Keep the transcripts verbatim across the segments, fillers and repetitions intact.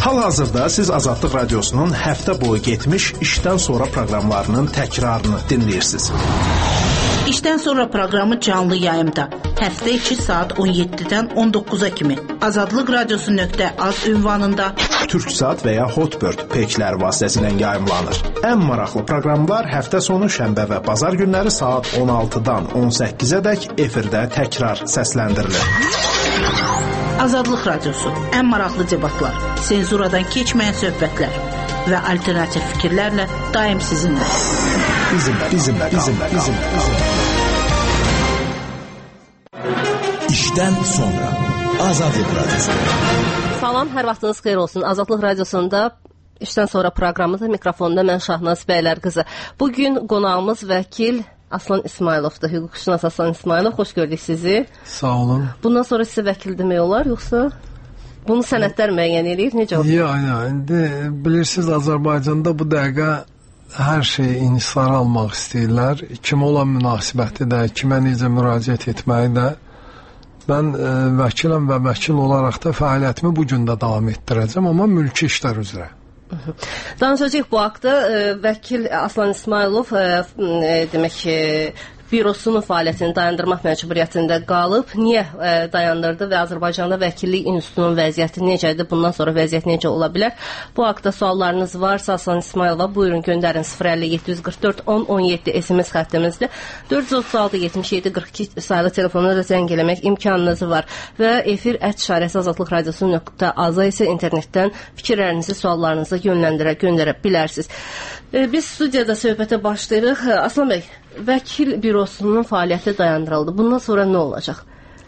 Hal-hazırda siz Azadlıq Radiosunun həftə boyu getmiş işdən sonra proqramlarının təkrarını dinləyirsiniz. İşdən sonra proqramı canlı yayımda. Həftə içi saat on yeddidən on doqquza kimi azadlıq radiosu nöqtə az ünvanında Türksat və ya Hotbird peykiləri vasitəsilə yayımlanır. Ən maraqlı proqramlar həftə sonu şənbə və bazar günləri saat on altıdan on səkkizə dək efirdə təkrar səsləndirilir. Azadlıq Radiosu, ən maraqlı debatlar, senzuradan keçməyən söhbətlər və alternativ fikirlərlə daim sizinlə. Bizimlə, bizimlə, bizimlə, bizimlə, bizimlə. İşdən sonra Azadlıq Radiosu. Salam, hər vaxtınız xeyir olsun. Azadlıq Radiosunda işdən sonra proqramında mikrofonda mən Şahnaz Bəylər qızı. Bugün qonağımız vəkil Aslan İsmayılovdur, hüquqşünas Aslan İsmayılov. Xoş gördük sizi. Sağ olun. Bundan sonra sizə vəkil demək olar, yoxsa bunu sənədlər müəyyən edir? Necə olur? Ya, ya, indi bilirsiniz Azərbaycanda bu dəqiqə hər şeyi inhisara almaq istəyirlər. Kimə olan münasibəti də, kimə necə müraciət etməyi də. Mən e, vəkiləm və vəkil olaraq da fəaliyyətimi bu gün də davam etdirəcəm, amma mülki işlər üzrə. Danışacaq bu haqda. Vəkil Aslan İsmayılov e, demək ki, bürosunun fəaliyyətini dayandırmaq məcburiyyətində qalıb. Niyə e, dayandırdı və Azərbaycanda vəkillik institutunun vəziyyəti necədir? Bundan sonra vəziyyət necə ola bilər? Bu haqda suallarınız varsa Aslan İsmayılova buyurun göndərin. sıfır əlli yeddi yüz qırx dörd on on yeddi S M S xəttimizdə dörd yüz otuz altı yetmiş yeddi qırx iki sayılı telefonuna da zəng eləmək imkanınız var. Və efir ət işarəsi azadlıq radiosu nöqtə az isə internetdən fikirlərinizi, suallarınızı yönləndirə, göndərə bilərsiniz. E, biz studiyada söhbətə başlayırıq. Aslan bəy, vəkil bürosunun fəaliyyəti dayandırıldı. Bundan sonra nə olacaq?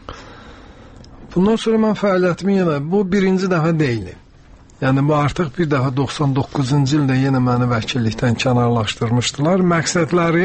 Bundan sonra mən fəaliyyətimi yenə, bu birinci dəfə deyil. Yəni bu artıq bir dəfə doxsan doqquzuncu ildə yenə məni vəkillikdən kənarlaşdırmışdılar. Məqsədləri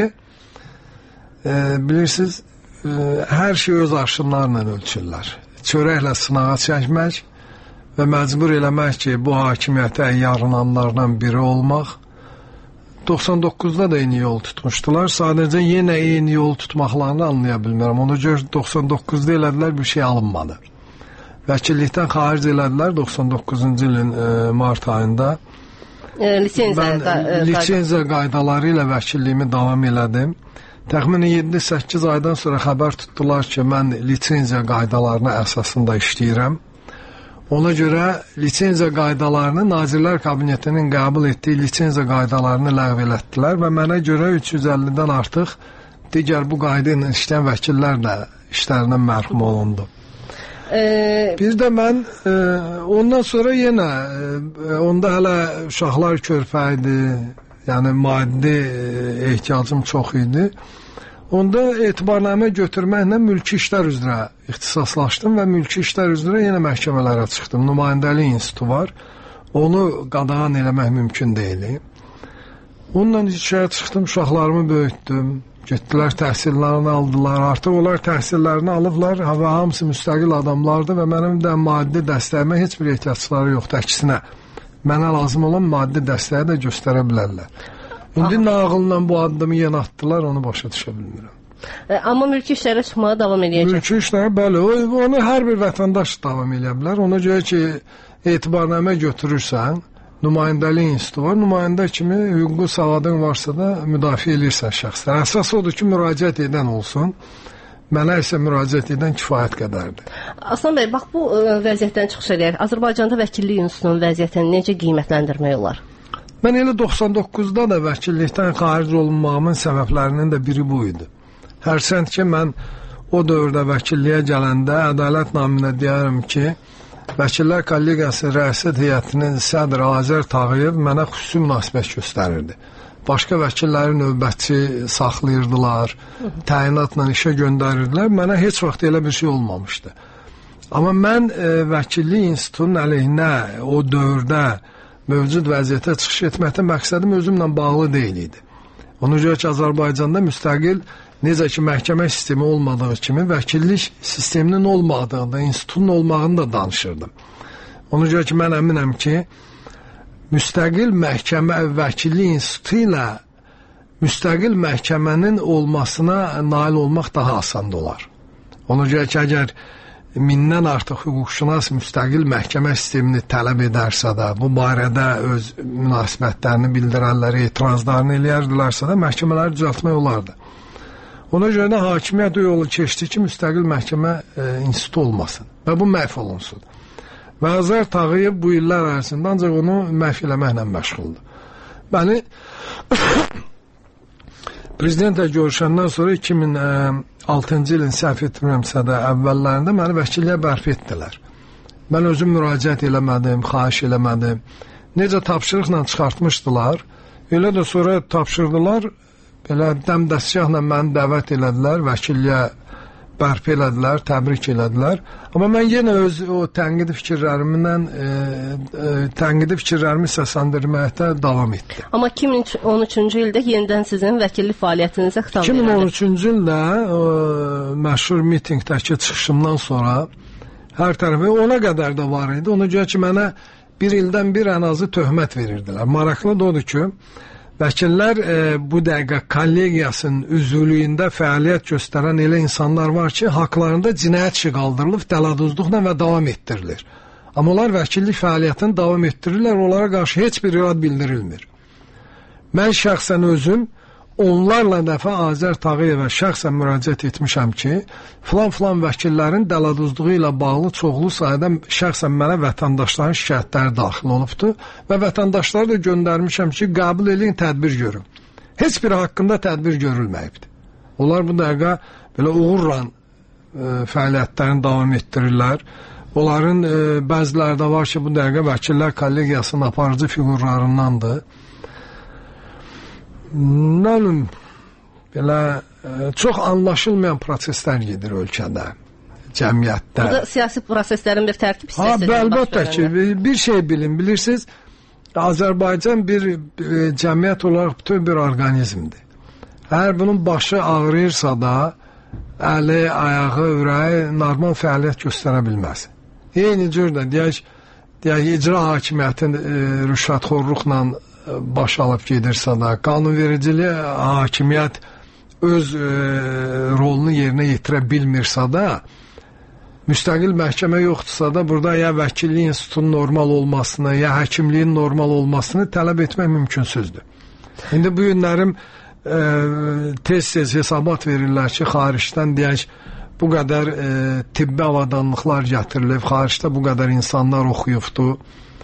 e, bilirsiniz, e, hər şey öz arşınlarla ölçürlər. Çörəklə sınağa çəkmək və məcbur eləmək ki, bu hakimiyyətə yarınanlardan biri olmaq. doxsan doqquzda da eyni yol tutmuşdular. Sadəcə yenə eyni yol tutmaqlarını anlaya bilmirəm. Ona görə doxsan doqquzda elədilər, bir şey alınmadı. Vəkillikdən xaric elədilər doxsan doqquzuncu ilin e, mart ayında. E, lisenziya, Mən e, lisenziya qaydaları ilə vəkilliyimi davam elədim. Təxminən yeddi səkkiz aydan sonra xəbər tutdular ki, mən lisenziya qaydalarına əsasında işləyirəm. Ona görə lisenziya qaydalarını Nazirlər Kabinetinin qəbul etdiyi lisenziya qaydalarını ləğv elətdilər və mənə görə üç yüz əllidən artıq digər bu qayda ilə işləyən vəkillər də işlərindən məhrum olundu. Ee, Bir də mən e, ondan sonra yenə e, onda hələ uşaqlar körpə idi, yəni maddi e, ehtiyacım çox idi. Onda etibarnamə götürməklə mülki işlər üzrə ixtisaslaşdım və mülki işlər üzrə yenə məhkəmələrə çıxdım. Nümayəndəlik institutu var. Onu qadağan eləmək mümkün deyil. Onunla işə çıxdım, uşaqlarımı böyütdüm. Getdilər, təhsillərini aldılar. Artıq onlar təhsillərini alıblar və hamısı müstəqil adamlardır və mənim də maddi dəstəyimə heç bir ehtiyacları yoxdur. Əksinə, mənə lazım olan maddi dəstəyi də göstərə bilərlər. İndi nağılla bu addımı yenə atdılar, onu başa düşə bilmirəm. E, amma mülki işlərə çıxmağa davam edəcək. Mülki işlərə, bəli, onu hər bir vətəndaş davam edə bilər. Ona görə ki, etibarnamə götürürsən, nümayəndəlik institutu var, nümayəndə kimi hüquqi savadın varsa da müdafiə edirsən şəxslər. Əsas odur ki, müraciət edən olsun. Mənə isə müraciət edən kifayət qədərdir. Aslan bəy, bax bu ə, vəziyyətdən çıxış edək. Azərbaycanda vəkillik institutunun vəziyyətini necə qiymətləndirmək olar? Mən elə doxsan doqquzda da vəkillikdən xaric olunmağımın səbəblərinin də biri bu idi. Hərsənd ki, mən o dövrdə vəkilliyə gələndə ədalət naminə deyərəm ki, Vəkillər Kollegiyası rəisət heyətinin sədr Azər Tağıyev mənə xüsusi münasibət göstərirdi. Başqa vəkilləri növbətçi saxlayırdılar, təyinatla işə göndərirdilər. Mənə heç vaxt elə bir şey olmamışdı. Amma mən e, vəkillik institutunun əleyhinə o dövrdə mövcud vəziyyətə çıxış etməkdə məqsədim özümlə bağlı deyil idi. Ona görə ki, Azərbaycanda müstəqil, necə ki, məhkəmə sistemi olmadığı kimi, vəkillik sisteminin olmadığında, institutun olmağını da danışırdım. Ona görə ki, mən əminəm ki, müstəqil məhkəmə vəkillik institutu ilə müstəqil məhkəmənin olmasına nail olmaq daha asan olar. Ona görə ki, əgər mindən artıq hüquqşünas müstəqil məhkəmə sistemini tələb edərsə də, bu barədə öz münasibətlərini bildirənləri, etirazlarını eləyərdilərsə də məhkəmələri düzəltmək olardı. Ona görə də hakimiyyət yolu keçdi ki, müstəqil məhkəmə e, institutu olmasın və bu məhv olunsun. Və Azər Tağıyev bu illər ərzində ancaq onu məhv eləməklə məşğuldur. Məni prezidentlə görüşəndən sonra iki min altıncı ilin səhv etmirəmsə də əvvəllərində məni vəkilliyə bərpa etdilər. Mən özüm müraciət eləmədim, xahiş eləmədim. Necə tapşırıqla çıxartmışdılar, elə də sonra tapşırdılar, belə dəmdəstgahla məni dəvət elədilər, vəkilliyə bərpa elədilər, təbrik elədilər. Amma mən yenə öz o tənqidi fikirlərimdən e, e, tənqidi fikirlərimi səsləndirməkdə davam etdim. Amma iki min on üçüncü ildə yenidən sizin vəkillik fəaliyyətinizə xitab iki min on üçüncü ildə o, məşhur mitinqdəki çıxışımdan sonra hər tərəfə ona qədər də var idi. Ona görə ki, mənə bir ildən bir ən azı töhmət verirdilər. Maraqlı da odur ki, vəkillər e, bu dəqiqə kollegiyasının üzvlüyündə fəaliyyət göstərən elə insanlar var ki, haqlarında cinayət işi qaldırılıb, dələduzluqla və davam etdirilir. Amma onlar vəkillik fəaliyyətini davam etdirirlər, onlara qarşı heç bir irad bildirilmir. Mən şəxsən özüm onlarla dəfə Azər Tağıyevə şəxsən müraciət etmişəm ki, filan-filan vəkillərin dələduzluğu ilə bağlı çoxlu sayədə şəxsən mənə vətəndaşların şikayətləri daxil olubdur və vətəndaşları da göndərmişəm ki, qəbul edin, tədbir görün. Heç biri haqqında tədbir görülməyibdir. Onlar bu dəqiqə belə uğurla e, fəaliyyətlərini davam etdirirlər. Onların e, bəziləri də var ki, bu dəqiqə vəkillər kollegiyasının aparıcı fiqurlarındandır. Nəlum, belə e, çox anlaşılmayan proseslər gedir ölkədə, cəmiyyətdə. Bu da siyasi proseslərin bir tərkib hissəsidir. Ha, əlbəttə ki, bir şey bilin, bilirsiniz, Azərbaycan bir e, cəmiyyət olaraq bütün bir orqanizmdir. Əgər bunun başı ağrıyırsa da, əli, ayağı, ürəyi normal fəaliyyət göstərə bilməz. Eyni cür də, deyək, deyək, icra hakimiyyətin e, rüşvətxorluqla baş alıb gedirsə də, qanunvericiliyə hakimiyyət öz e, rolunu yerinə yetirə bilmirsə də, müstəqil məhkəmə yoxdursa da, burada ya vəkillik institutunun normal olmasını, ya həkimliyin normal olmasını tələb etmək mümkünsüzdür. İndi bu günlərim e, tez-tez hesabat verirlər ki, xaricdən deyək, bu qədər e, tibbi avadanlıqlar gətirilib, xaricdə bu qədər insanlar oxuyubdur.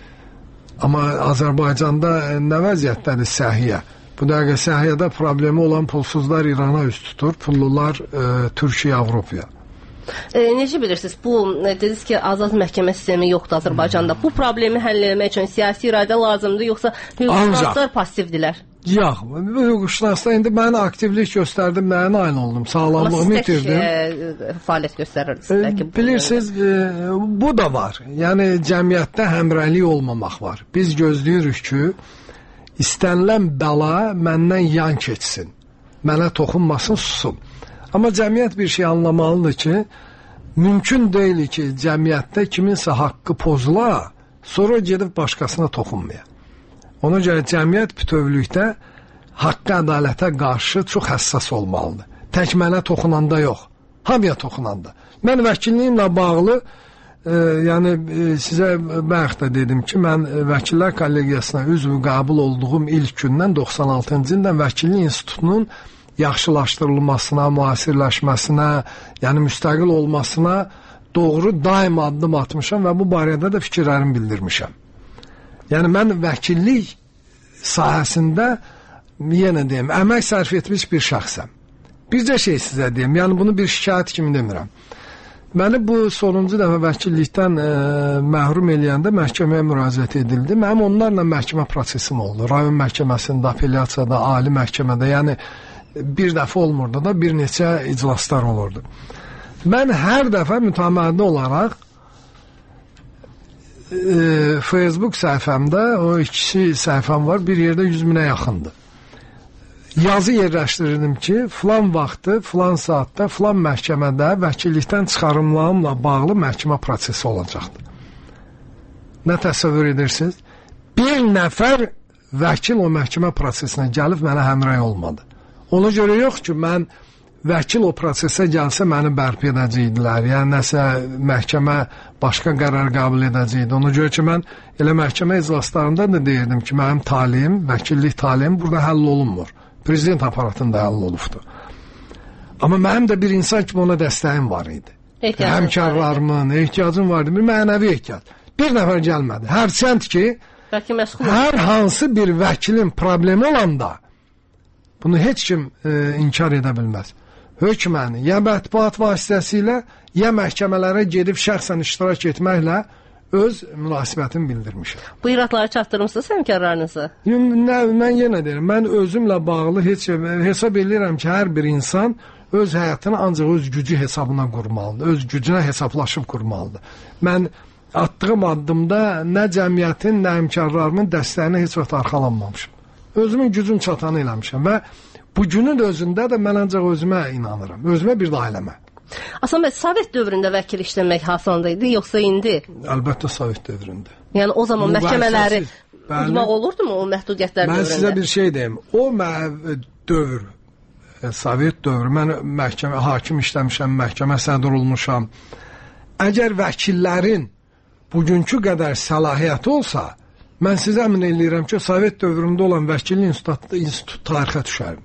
Amma Azərbaycanda nə vəziyyətdədir səhiyyə? Bu dəqiqə səhiyyədə problemi olan pulsuzlar İrana üst tutur, pullular e, Türkiyə, Avropaya. E, necə bilirsiniz, bu dediniz ki, azad məhkəmə sistemi yoxdur Azərbaycanda. Bu problemi həll etmək üçün siyasi iradə lazımdır, yoxsa hüquqşünaslar passivdilər? Yox, hüquqşünaslar indi mən aktivlik göstərdim, nəyə nail oldum, sağlamlığımı itirdim. Amma siz tək fəaliyyət göstərirsiniz. E, bilirsiniz, e, bu da var. Yəni cəmiyyətdə həmrəylik olmamaq var. Biz gözləyirik ki, istənilən bəla məndən yan keçsin, mənə toxunmasın, susum. Amma cəmiyyət bir şey anlamalıdır ki, mümkün deyil ki, cəmiyyətdə kiminsə haqqı pozula, sonra gedib başqasına toxunmaya. Ona görə cəmiyyət bütövlükdə haqqı, ədalətə qarşı çox həssas olmalıdır. Tək mənə toxunanda yox, hamıya toxunanda. Mən vəkilliyimlə bağlı, e, yəni e, sizə bayaq da dedim ki, mən vəkillər kollegiyasına üzv qəbul olduğum ilk gündən doxsan altıncı ildən vəkillik institutunun yaxşılaşdırılmasına, müasirləşməsinə, yəni müstəqil olmasına doğru daim addım atmışam və bu barədə də fikirlərimi bildirmişəm. Yəni mən vəkillik sahəsində yenə deyim, əmək sərf etmiş bir şəxsəm. Bircə şey sizə deyim, yəni bunu bir şikayət kimi demirəm. Məni bu sonuncu dəfə vəkillikdən e, məhrum eləyəndə məhkəməyə müraciət edildi. Mənim onlarla məhkəmə prosesim oldu. Rayon məhkəməsində, apellyasiyada, ali məhkəmədə, yəni bir dəfə olmurdu da, bir neçə iclaslar olurdu. Mən hər dəfə mütəmadi olaraq e, Facebook səhifəmdə, o ikisi səhifəm var, bir yerdə yüz minə yaxındır. Yazı yerləşdirirdim ki, filan vaxtı, filan saatda, filan məhkəmədə vəkillikdən çıxarımlarımla bağlı məhkəmə prosesi olacaqdır. Nə təsəvvür edirsiniz? Bir nəfər vəkil o məhkəmə prosesinə gəlib mənə həmrəy olmadı. Ona görə yox ki, mən vəkil o prosesə gəlsə məni bərpa edəcəkdilər. Yəni nəsə məhkəmə başqa qərar qəbul edəcəkdi. Ona görə ki, mən elə məhkəmə iclaslarında da deyirdim ki, mənim taliyim, vəkillik taliyim burada həll olunmur. Prezident aparatında həll olubdur. Amma mənim də bir insan kimi ona dəstəyim var idi. Həmkarlarımın ehtiyacım vardı. Bir mənəvi ehtiyac. Bir nəfər gəlmədi. Hərçənd ki, hər hansı bir vəkilin problemi olanda bunu heç kim e, inkar edə bilməz. Hökməni ya mətbuat vasitəsilə, ya məhkəmələrə gedib şəxsən iştirak etməklə öz münasibətimi bildirmişəm. Bu iradları çatdırmısınız həmkarlarınıza? Nə, mən yenə deyirəm, mən özümlə bağlı heç hesab edirəm ki, hər bir insan öz həyatını ancaq öz gücü hesabına qurmalıdır, öz gücünə hesablaşıb qurmalıdır. Mən attığım addımda nə cəmiyyətin, nə həmkarlarımın dəstəyinə heç vaxt arxalanmamışım. Özümün gücüm çatanı eləmişəm və bu günün özündə də mən ancaq özümə inanıram, özümə bir də ailəmə. Aslan bəy, Sovet dövründə vəkil işləmək hasanlıydı, yoxsa indi? Əlbəttə Sovet dövründə. Yəni o zaman məhkəmələri uzmaq olurdu mu o məhdudiyyətlər dövründə? Mən sizə bir şey deyim, o dövr, Sovet dövrü, mən məhkəmə, hakim işləmişəm, məhkəmə sədr olmuşam. Əgər vəkillərin bugünkü qədər səlahiyyəti olsa, mən sizə əmin eləyirəm ki, Sovet dövründə olan vəkillik institutu, institut tarixə düşərdi.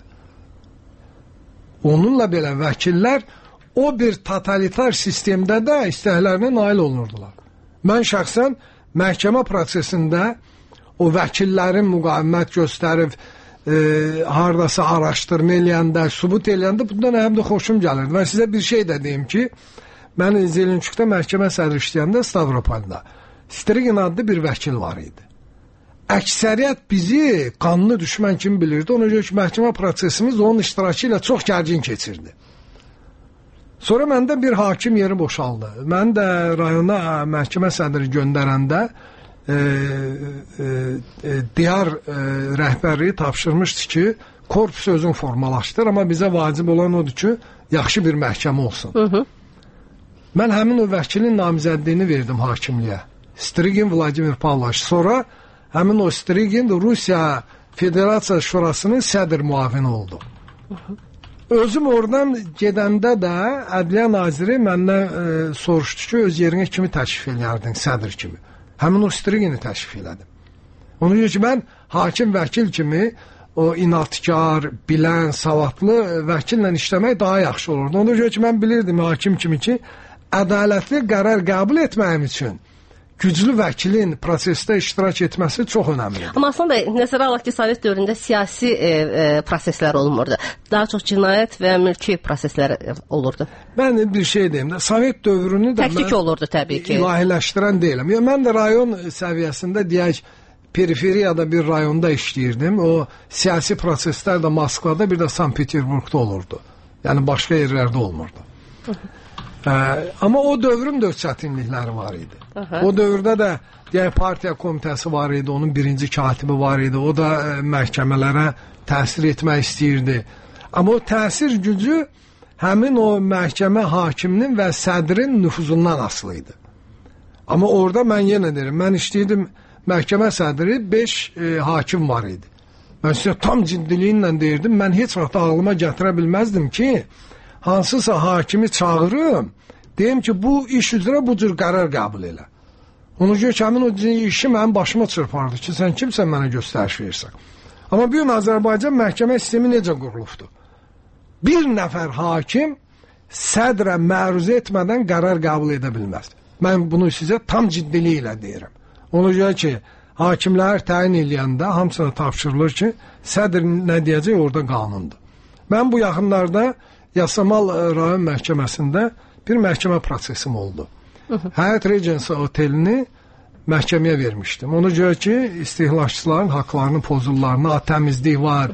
Onunla belə vəkillər o bir totalitar sistemdə də istəklərinə nail olunurdular. Mən şəxsən məhkəmə prosesində o vəkillərin müqavimət göstərib, e, haradasa araşdırma eləyəndə, subut eləyəndə bundan həm də xoşum gəlirdi. Mən sizə bir şey də deyim ki, mən Zelençukda məhkəmə sədri işləyəndə Stavropolda Strigin adlı bir vəkil var idi. Əksəriyyət bizi qanlı düşmən kimi bilirdi. Ona görə ki, məhkəmə prosesimiz onun iştirakı ilə çox gərgin keçirdi. Sonra məndə bir hakim yeri boşaldı. Mən də rayona məhkəmə sədri göndərəndə e, e, e, diyar e, rəhbərliyi tapşırmışdı ki, korpus özün formalaşdır, amma bizə vacib olan odur ki, yaxşı bir məhkəmə olsun. Hı -hı. Mən həmin o vəkilin namizədliyini verdim hakimliyə. Strigin Vladimir Pavloviç. Sonra həmin o Strigin Rusiya Federasiya Şurasının sədr müavini oldu. Hı -hı. Özüm oradan gedəndə də Ədliyyə Naziri məndən e, soruşdu ki, öz yerinə kimi təşrif eləyərdin, sədr kimi. Həmin o Strigini təşrif elədim. Onun üçün ki, mən hakim vəkil kimi o inatkar, bilən, savadlı vəkillə işləmək daha yaxşı olurdu. Onun üçün ki, mən bilirdim hakim kimi ki, ədalətli qərar qəbul etməyim üçün güclü vəkilin prosesdə iştirak etməsi çox önəmlidir. Amma Aslan bəy, nəzərə alaq ki, Sovet dövründə siyasi e, e, proseslər olmurdu. Daha çox cinayət və mülki proseslər olurdu. Mən bir şey deyim də, Sovet dövrünü də Təklik mən olurdu, təbii ki. ilahiləşdirən deyiləm. Ya, mən də rayon səviyyəsində deyək, periferiyada bir rayonda işləyirdim. O siyasi proseslər də Moskvada, bir də Sankt Peterburgda olurdu. Yəni başqa yerlərdə olmurdu. Ə, amma o dövrün də öz çətinlikləri var idi. Aha. O dövrdə də deyək, partiya komitəsi var idi, onun birinci katibi var idi. O da ə, məhkəmələrə təsir etmək istəyirdi. Amma o təsir gücü həmin o məhkəmə hakiminin və sədrin nüfuzundan asılı idi. Amma orada mən yenə deyirəm, mən işləyirdim məhkəmə sədri beş e, hakim var idi. Mən sizə tam ciddiliyinlə deyirdim, mən heç vaxt ağlıma gətirə bilməzdim ki, hansısa hakimi çağırım, deyim ki, bu iş üzrə bu cür qərar qəbul elə. Ona görə ki, həmin o işi mənim başıma çırpardı ki, sən kimsən mənə göstəriş verirsən. Amma bir gün Azərbaycan məhkəmə sistemi necə qurulubdur? Bir nəfər hakim sədrə məruzə etmədən qərar qəbul edə bilməz. Mən bunu sizə tam ciddiliyi ilə deyirəm. Ona görə ki, hakimlər təyin eləyəndə hamısına tapşırılır ki, sədr nə deyəcək orada qanundur. Mən bu yaxınlarda Yasamal rayon məhkəməsində bir məhkəmə prosesim oldu. Həyat Regency otelini məhkəməyə vermişdim. Ona görə ki, istehlakçıların haqlarını pozurlarına, təmizlik var.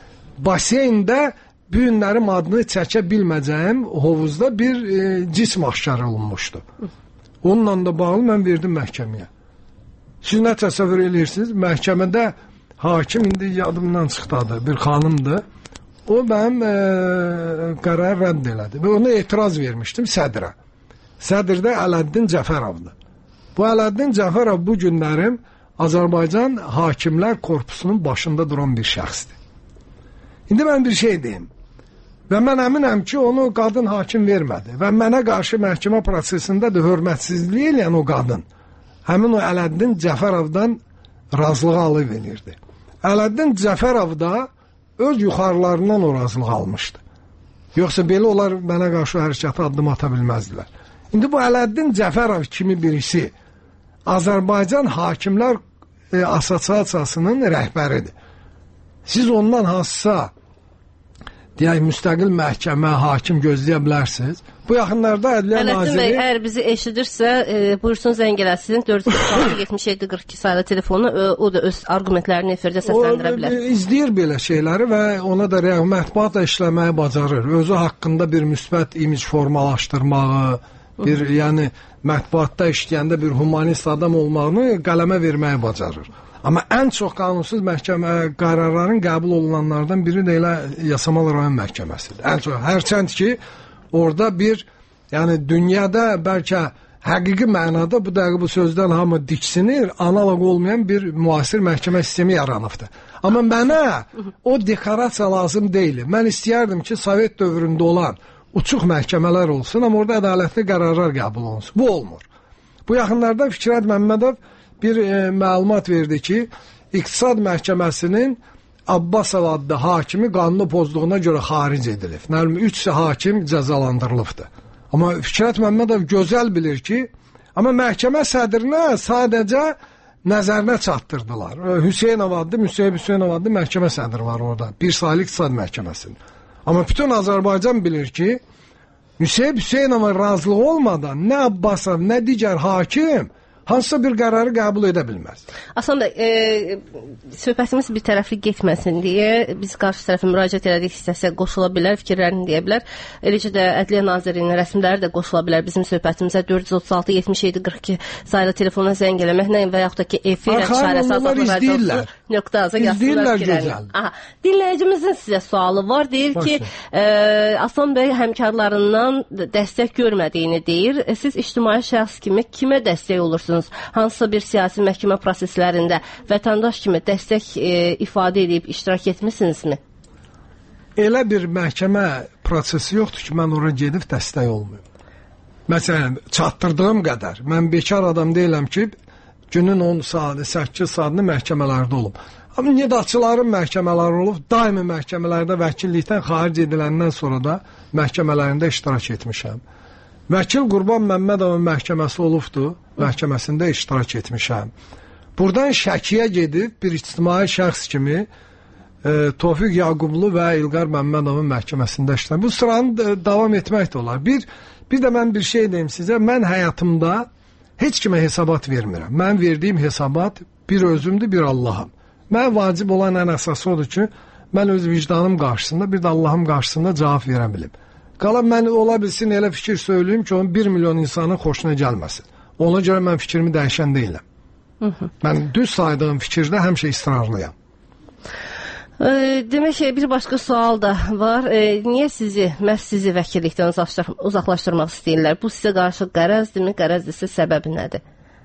Baseyndə bu günlərim adını çəkə bilməyəcəyim hovuzda bir e, cism aşkar olunmuşdu. Onunla da bağlı mən verdim məhkəməyə. Siz nə təsəvvür edirsiniz? Məhkəmədə hakim indi yadımdan çıxdadır, bir xanımdır. O mənim e, qərar rədd elədi və ona etiraz vermişdim sədrə. Sədr də Ələddin Cəfərovdur. Bu Ələddin Cəfərov bu günlərim Azərbaycan Hakimlər Korpusunun başında duran bir şəxsdir. İndi mən bir şey deyim. Və mən əminəm ki, onu qadın hakim vermədi. Və mənə qarşı məhkəmə prosesində də hörmətsizlik eləyən o qadın, həmin o Ələddin Cəfərovdan razılıq alıb verirdi. Ələddin Cəfərov da öz yuxarılarından o razılıq almışdı. Yoxsa belə onlar mənə qarşı hərəkətə addım ata bilməzdilər. İndi bu Ələddin Cəfərov kimi birisi Azərbaycan Hakimlər e, Assosiasiyasının rəhbəridir. Siz ondan hansısa deyək, müstəqil məhkəmə, hakim gözləyə bilərsiniz. Bu yaxınlarda Ədliyyə Naziri... Ələddin bəy, əgər bizi eşidirsə, e, buyursun zəng eləsin. dörd yüz doxsan altı yetmiş yeddi qırx iki saylı telefonu, e, o da öz argumentlərini efirdə səsləndirə bilər. O izləyir belə şeyləri və ona da mətbuat da işləməyi bacarır. Özü haqqında bir müsbət imic formalaşdırmağı, bir, Hı. yəni mətbuatda işləyəndə bir humanist adam olmağını qələmə verməyi bacarır. Amma ən çox qanunsuz məhkəmə qərarların qəbul olunanlardan biri də elə Yasamal rayon məhkəməsidir. Ən çox, hərçənd ki, orada bir, yəni dünyada bəlkə həqiqi mənada bu dəqiqə bu sözdən hamı diksinir, analog olmayan bir müasir məhkəmə sistemi yaranıbdır. Amma mənə o dekorasiya lazım deyil. Mən istəyərdim ki, Sovet dövründə olan uçuq məhkəmələr olsun, amma orada ədalətli qərarlar qəbul olunsun. Bu olmur. Bu yaxınlarda Fikrət Məmmədov bir e, məlumat verdi ki, İqtisad Məhkəməsinin Abbasov adlı hakimi qanunu pozduğuna görə xaric edilib. Nəlim, üç hakim cəzalandırılıbdır. Amma Fikrət Məmmədov gözəl bilir ki, amma məhkəmə sədrinə sadəcə nəzərinə çatdırdılar. Hüseynov adlı, Müseyib Hüseynov adlı məhkəmə sədri var orada. Bir saylı İqtisad Məhkəməsinin. Amma bütün Azərbaycan bilir ki, Müseyib Hüseynova razılıq olmadan nə Abbasov, nə digər hakim hansısa bir qərarı qəbul edə bilməz. Aslan bəy, e, söhbətimiz bir tərəfli getməsin deyə biz qarşı tərəfə müraciət elədik hissəsə qoşula bilər, fikirlərini deyə bilər. Eləcə də Ədliyyə Nazirliyinin rəsmiləri də qoşula bilər bizim söhbətimizə. Dörd yüz otuz altı yetmiş yeddi qırx iki saylı telefona zəng eləməklə və yaxud da ki efir işarəsi azadlıq radiosu nöqtə azə yazsınlar fikirlərini. Dinləyicimizin sizə sualı var. Deyir ki, e, Aslan bəy həmkarlarından dəstək görmədiyini deyir. E, siz ictimai şəxs kimi kimə dəstək olursunuz? Hansısa bir siyasi məhkəmə proseslərində vətəndaş kimi dəstək e, ifadə edib iştirak etmisinizmi? Elə bir məhkəmə prosesi yoxdur ki, mən oraya gedib dəstək olmayım. Məsələn, çatdırdığım qədər. Mən bekar adam deyiləm ki, günün on saatı, səkkiz saatını məhkəmələrdə olum. Amma nidaçıların məhkəmələri olub, daimi məhkəmələrdə vəkillikdən xaric ediləndən sonra da məhkəmələrində iştirak etmişəm. Vəkil Qurban Məmmədovun məhkəməsi olubdur, məhkəməsində iştirak etmişəm. Buradan Şəkiyə gedib bir ictimai şəxs kimi e, Tofiq Yaqublu və İlqar Məmmədovun məhkəməsində iştirak. Bu sıranı davam etmək də olar. Bir, bir də mən bir şey deyim sizə, mən həyatımda heç kimə hesabat vermirəm. Mən verdiyim hesabat bir özümdür, bir Allahım. Mən vacib olan ən əsası odur ki, mən öz vicdanım qarşısında, bir də Allahım qarşısında cavab verə bilim. Qalan mən ola bilsin elə fikir söyləyim ki, onun bir milyon insanın xoşuna gəlməsin. Ona görə mən fikrimi dəyişən deyiləm. Hı -hı. Mən düz saydığım fikirdə həmişə israrlıyam. E, demək ki, bir başqa sual da var. E, niyə sizi, məhz sizi vəkillikdən uzaqlaşdır uzaqlaşdırmaq istəyirlər? Bu sizə qarşı qərəzdirmi? Qərəzdirsə səbəbi nədir?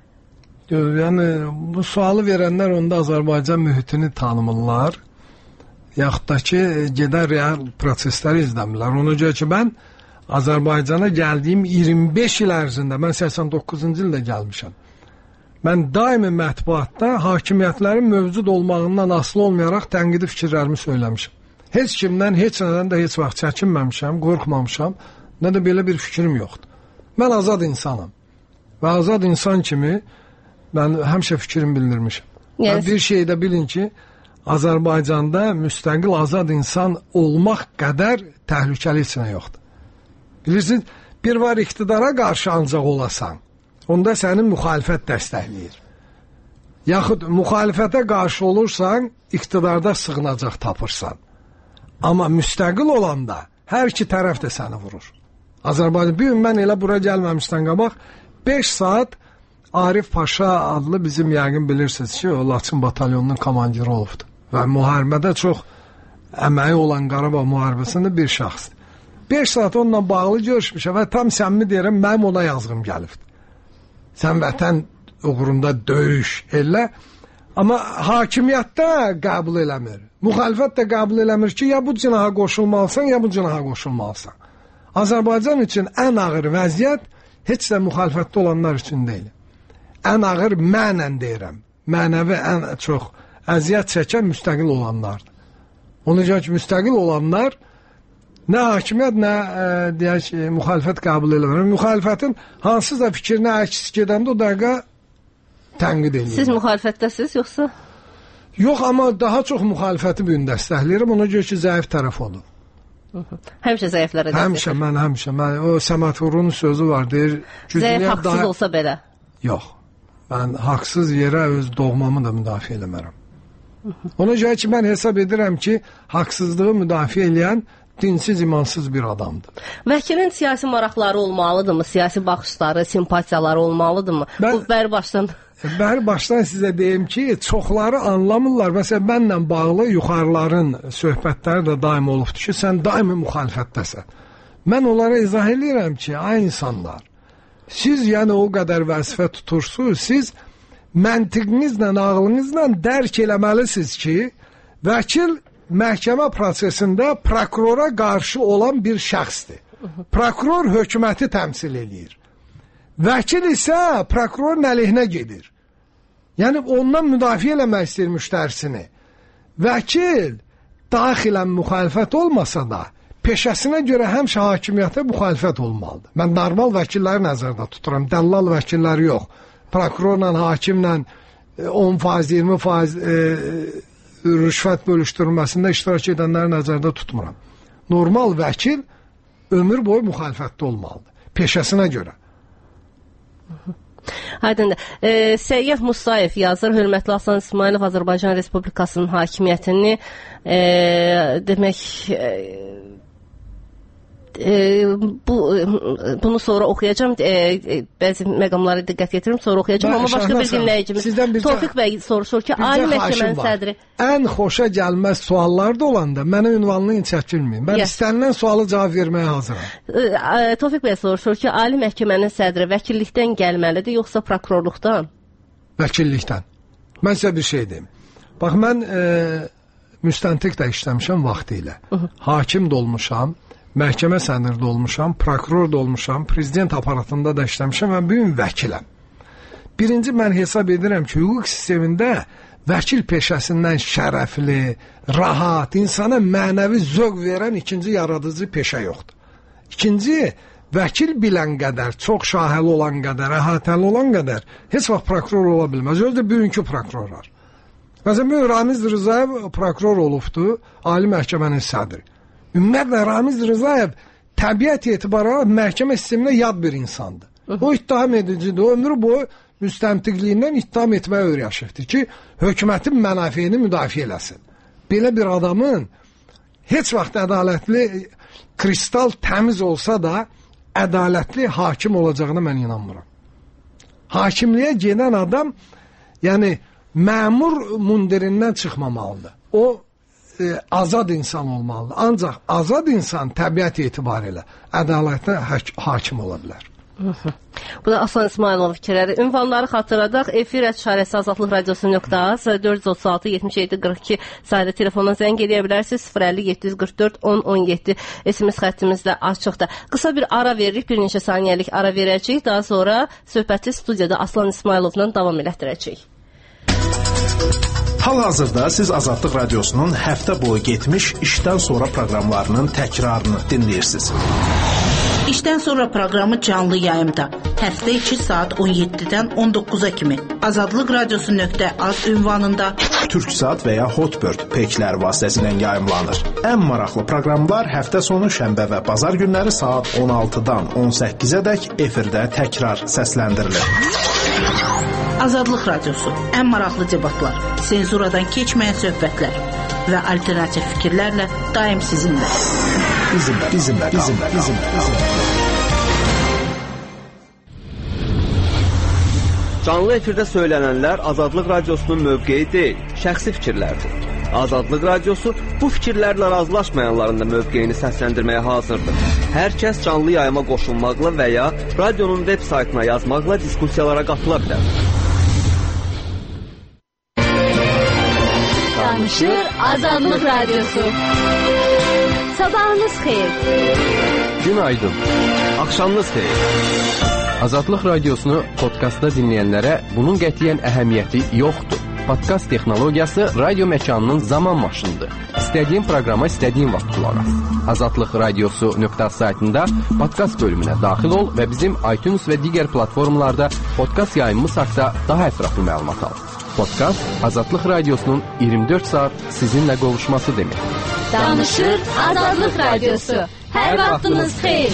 Yəni, bu sualı verənlər onda Azərbaycan mühitini tanımırlar. Yaxud da ki, gedən real prosesləri izləmirlər. Ona görə ki, mən Azərbaycana gəldiyim iyirmi beş il ərzində, mən səksən doqquzuncu ildə gəlmişəm. Mən daimi mətbuatda hakimiyyətlərin mövcud olmağından asılı olmayaraq tənqidi fikirlərimi söyləmişəm. Heç kimdən, heç nədən də heç vaxt çəkinməmişəm, qorxmamışam, nə də belə bir fikrim yoxdur. Mən azad insanam və azad insan kimi mən həmişə fikrimi bildirmişəm. Yes. Bir şey də bilin ki, Azərbaycanda müstəqil azad insan olmaq qədər təhlükəli heç nə yoxdur. Bilirsiniz, bir var iqtidara qarşı ancaq olasan, onda sənin müxalifət dəstəkləyir. Yaxud müxalifətə qarşı olursan, iqtidarda sığınacaq tapırsan. Amma müstəqil olanda hər iki tərəf də səni vurur. Azərbaycan, bir gün mən elə bura gəlməmişdən qabaq, beş saat Arif Paşa adlı bizim yəqin bilirsiniz ki, o Laçın batalyonunun komandiri olubdur. Və müharibədə çox əməyi olan Qarabağ müharibəsində bir şəxsdir. beş saat onunla bağlı görüşmüşəm və tam səmimi deyirəm, mənim ona yazığım gəlibdir. Sən vətən uğrunda döyüş elə. Amma hakimiyyətdə qəbul eləmir. Müxalifət də qəbul eləmir ki, ya bu cinaha qoşulmalısan, ya bu cinaha qoşulmalısan. Azərbaycan üçün ən ağır vəziyyət heç də müxalifətdə olanlar üçün deyil. Ən ağır mənən deyirəm. Mənəvi ən çox əziyyət çəkən müstəqil olanlardır. Ona görə ki, müstəqil olanlar nə hakimiyyət, nə e, deyək, e, müxalifət qəbul eləmir. Müxalifətin hansısa fikrinə əks gedəndə o dəqiqə tənqid edir. Siz müxalifətdəsiniz, yoxsa? Yox, amma daha çox müxalifəti bu gün dəstəkləyirəm. Ona görə ki, zəif tərəf olur. Həmişə zəiflərə dəstək. Həmişə, mən həmişə. Mən, o Səməd Vurğunun sözü var, deyir. Zəif haqsız daha... olsa belə. Yox. Mən haqsız yerə öz doğmamı da müdafiə eləmərəm. Ona görə ki, mən hesab edirəm ki, haqsızlığı müdafiə eləyən dinsiz, imansız bir adamdır. Vəkilin siyasi maraqları olmalıdırmı? Siyasi baxışları, simpatiyaları olmalıdırmı? Mən, bu bəri başdan... Bəri başdan sizə deyim ki, çoxları anlamırlar. Məsələn, mənlə bağlı yuxarıların söhbətləri də daim olubdur ki, sən daimi müxalifətdəsən. Mən onlara izah edirəm ki, ay insanlar, siz yəni o qədər vəzifə tutursunuz, siz məntiqinizlə, ağlınızla dərk eləməlisiniz ki, vəkil məhkəmə prosesində prokurora qarşı olan bir şəxsdir. Prokuror hökuməti təmsil edir. Vəkil isə prokurorun əleyhinə gedir. Yəni ondan müdafiə eləmək istəyir müştərisini. Vəkil daxilən müxalifət olmasa da, peşəsinə görə həmişə hakimiyyətə müxalifət olmalıdır. Mən normal vəkilləri nəzərdə tuturam, dəllal vəkilləri yox. Prokurorla, hakimlə on faiz, iyirmi faiz e, rüşvət bölüşdürülməsində iştirak edənləri nəzərdə tutmuram. Normal vəkil ömür boyu müxalifətdə olmalıdır, peşəsinə görə. Aydındır. E, Səyyah Musayev yazır, hörmətli Aslan İsmailov Azərbaycan Respublikasının hakimiyyətini e, demək e, e, bu bunu sonra oxuyacağım. E, e, bəzi məqamlara diqqət yetirim, sonra oxuyacağım. Amma başqa bir dinləyicimiz Tofiq bəy soruşur ki, Ali Məhkəmənin sədri ən xoşa gəlməz suallar da olanda mənə ünvanını çəkilməyin. Mən yes. istənilən sualı cavab verməyə hazıram. E, Tofiq bəy soruşur ki, Ali Məhkəmənin sədri vəkillikdən gəlməlidir, yoxsa prokurorluqdan? Vəkillikdən. Mən sizə bir şey deyim. Bax, mən e, müstəntiq də işləmişəm vaxtı ilə. Uh -huh. Hakim də olmuşam, məhkəmə sədri də olmuşam, prokuror da olmuşam, prezident aparatında da işləmişəm və bugün vəkiləm. Birinci, mən hesab edirəm ki, hüquq sistemində vəkil peşəsindən şərəfli, rahat, insana mənəvi zövq verən ikinci yaradıcı peşə yoxdur. İkinci, vəkil bilən qədər, çox şahəli olan qədər, əhatəli olan qədər heç vaxt prokuror ola bilməz. Özü də bugünkü prokurorlar. Məsələn, Ramiz Rızayev prokuror olubdu, Ali Məhkəmənin sədri. Ümumiyyətlə, Ramiz Rızayev təbiət etibarı məhkəmə sisteminə yad bir insandır. O ittiham edicidir, o ömrü boyu müstəntiqliyindən ittiham etməyə öyrəşibdir ki, hökumətin mənafeyini müdafiə eləsin. Belə bir adamın heç vaxt ədalətli, kristal təmiz olsa da ədalətli hakim olacağına mən inanmıram. Hakimliyə gedən adam, yəni məmur mundirindən çıxmamalıdır. O e, azad insan olmalıdır. Ancaq azad insan təbiət etibarilə ədalətlə hakim ola bilər. Bu da Aslan İsmailov fikirləri. Ünvanları xatırladaq. Efir şarəsi azadlıq radiosu nöqtə az dörd yüz otuz altı yetmiş yeddi qırx iki sayılı telefondan zəng edə bilərsiniz. sıfır əlli yeddi yüz qırx dörd on on yeddi S M S xəttimiz də açıqdır. Qısa bir ara veririk. Bir neçə saniyəlik ara verəcəyik. Daha sonra söhbəti studiyada Aslan İsmailovla davam elətdirəcəyik. Hal-hazırda siz Azadlıq Radiosunun həftə boyu getmiş işdən sonra proqramlarının təkrarını dinləyirsiniz. İşdən sonra proqramı canlı yayımda. Həftə içi saat on yeddidən on doqquza kimi. Azadlıq Radiosu nöqtə az ünvanında Türksat və ya Hotbird peklər vasitəsilə yayımlanır. Ən maraqlı proqramlar həftə sonu şənbə və bazar günləri saat on altıdan on səkkizə dək efirdə təkrar səsləndirilir. Azadlıq Radiosu. Ən maraqlı debatlar, senzuradan keçməyən söhbətlər və alternativ fikirlərlə daim sizinlə. Bizimlə, bizimlə, bizimlə, bizimlə, bizimlə. Canlı efirdə söylənənlər Azadlıq Radiosunun mövqeyi deyil, şəxsi fikirlərdir. Azadlıq Radiosu bu fikirlərlə razılaşmayanların da mövqeyini səsləndirməyə hazırdır. Hər kəs canlı yayıma qoşulmaqla və ya radionun veb saytına yazmaqla diskussiyalara qatıla bilər. Danışır Azadlıq Radyosu. Sabahınız xeyir. Günaydın. Axşamınız xeyir. Azadlıq Radiosunu podkastda dinləyənlərə bunun qətiyyən əhəmiyyəti yoxdur. Podkast texnologiyası radio məkanının zaman maşınıdır. İstədiyin proqrama istədiyin vaxt qulaq as. azadlıq radiosu nöqtə saytında podkast bölümünə daxil ol və bizim iTunes və digər platformlarda podkast yayımımız haqqında daha ətraflı məlumat al. Podkast Azadlıq Radiosunun iyirmi dörd saat sizinlə qovuşması deməkdir. Danışır Azadlıq Radiosu. Hər vaxtınız xeyir.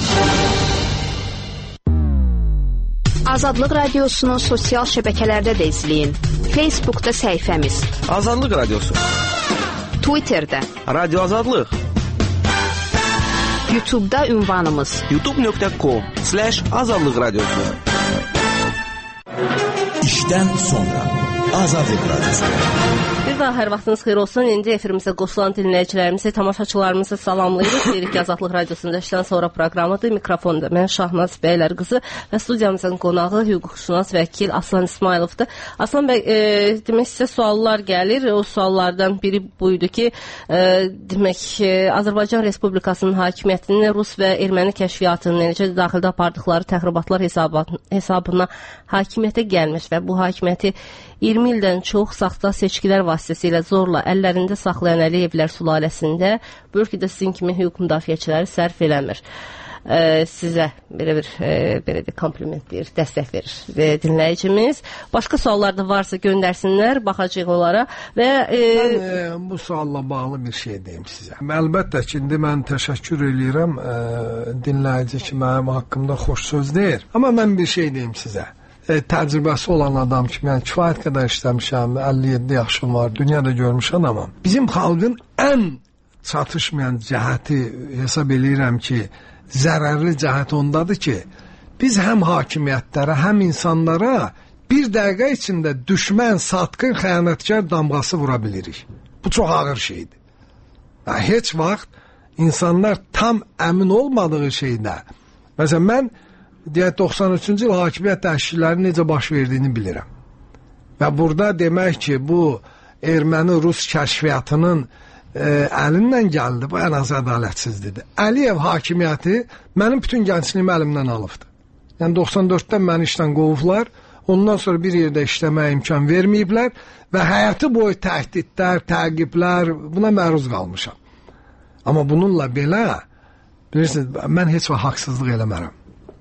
Azadlıq Radiosunu sosial şəbəkələrdə də izləyin. Facebookda səhifəmiz Azadlıq Radiosu, Twitterdə Radio Azadlıq, YouTube'da ünvanımız youtube nöqtə com slash azadlıq radiosu. İşdən sonra Azadlıq Radiosu. Bir daha hər vaxtınız xeyir olsun. İndi efirimizə qoşulan dinləyicilərimizi, tamaşaçılarımızı salamlayırıq. Deyirik ki, Azadlıq Radiosunda işdən sonra proqramıdır. Mikrofonda mən Şahnaz Bəylər qızı və studiyamızın qonağı hüquqşünas vəkil Aslan İsmayılovdur. Aslan bəy, e, demək sizə suallar gəlir. O suallardan biri buydu ki, e, demək e, Azərbaycan Respublikasının hakimiyyətinin Rus və erməni kəşfiyyatının necə daxildə apardıqları təxribatlar hesabına hakimiyyətə gəlmiş və bu hakimiyyəti iyirmi ildən çox saxta seçkilər vasitəsilə zorla əllərində saxlayan Əliyevlər sülaləsində bu ölkədə sizin kimi hüquq müdafiəçiləri sərf eləmir. E, sizə belə bir e, belə də kompliment deyir, dəstək verir e, dinləyicimiz. Başqa suallar da varsa göndərsinlər, baxacağıq onlara və e, mən e, bu sualla bağlı bir şey deyim sizə. Əlbəttə ki, indi mən təşəkkür eləyirəm e, dinləyici ki, mənim haqqımda xoş söz deyir. Amma mən bir şey deyim sizə. E, təcrübəsi olan adam kimi, yəni kifayət qədər işləmişəm, əlli yeddi yaşım var, dünyada görmüş adamam. Bizim xalqın ən çatışmayan cəhəti hesab eləyirəm ki, zərərli cəhət ondadır ki, biz həm hakimiyyətlərə, həm insanlara bir dəqiqə içində düşmən, satqın, xəyanətkar damğası vura bilirik. Bu çox ağır şeydir. Yəni, heç vaxt insanlar tam əmin olmadığı şeydə, məsələn, mən deyək, doxsan üçüncü il hakimiyyət dəyişiklikləri necə baş verdiyini bilirəm. Və burada demək ki, bu erməni-rus kəşfiyyatının e, əlindən gəldi, bu ən az ədalətsizlidir. Əliyev hakimiyyəti mənim bütün gəncliyimi əlimdən alıbdır. Yəni doxsan dörddə məni işdən qovublar, ondan sonra bir yerdə işləməyə imkan verməyiblər və həyatı boyu təhdidlər, təqiblər, buna məruz qalmışam. Amma bununla belə, bilirsiniz, mən heç vaxt haqsızlıq eləmərəm.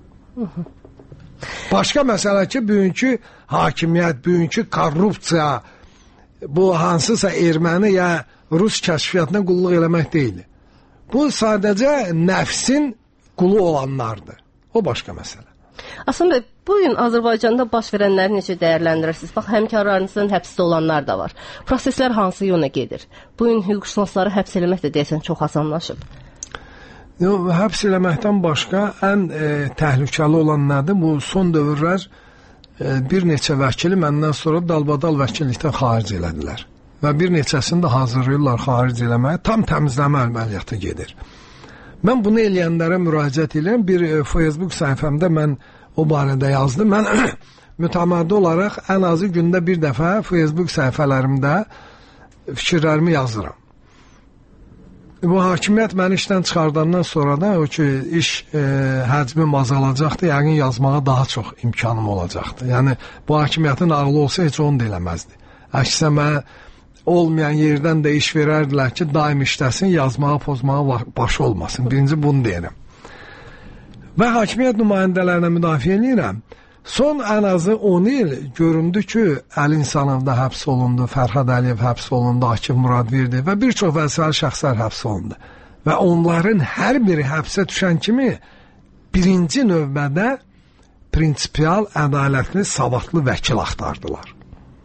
Başqa məsələ ki, bugünkü hakimiyyət, bugünkü korrupsiya, bu hansısa erməni ya rus kəşfiyyatına qulluq eləmək deyil. Bu sadəcə nəfsin qulu olanlardır. O başqa məsələ. Aslında bugün Azərbaycanda baş verənləri necə dəyərləndirirsiniz? Bax, həmkarlarınızın həbsdə olanlar da var. Proseslər hansı yöna gedir? Bugün hüquqşünasları həbs eləmək də deyəsən çox asanlaşıb. Yox, həbs eləməkdən başqa ən e, təhlükəli olan nədir? Bu son dövrlər e, bir neçə vəkili məndən sonra dalbadal vəkillikdən xaric elədilər. Və bir neçəsini də hazırlayırlar xaric eləməyə. Tam təmizləmə əməliyyatı gedir. Mən bunu eləyənlərə müraciət edirəm. Bir e, Facebook səhifəmdə mən o barədə yazdım. Mən mütəmadi olaraq ən azı gündə bir dəfə Facebook səhifələrimdə fikirlərimi yazıram. Bu hakimiyyət məni işdən çıxardandan sonra da o ki, iş e, həcmim azalacaqdı, yəqin yazmağa daha çox imkanım olacaqdı. Yəni, bu hakimiyyətin ağlı olsa heç onu da eləməzdi. Əksinə mənə olmayan yerdən də iş verərdilər ki, daim işləsin, yazmağa, pozmağa başı olmasın. Birinci bunu deyirəm. Və hakimiyyət nümayəndələrinə müdafiə edirəm. Son ən azı on il göründü ki, Əli İnsanov da həbs olundu, Fərhad Əliyev həbs olundu, Akif Muradverdi və bir çox vəzifəli şəxslər həbs olundu. Və onların hər biri həbsə düşən kimi birinci növbədə prinsipial, ədalətli, savadlı vəkil axtardılar.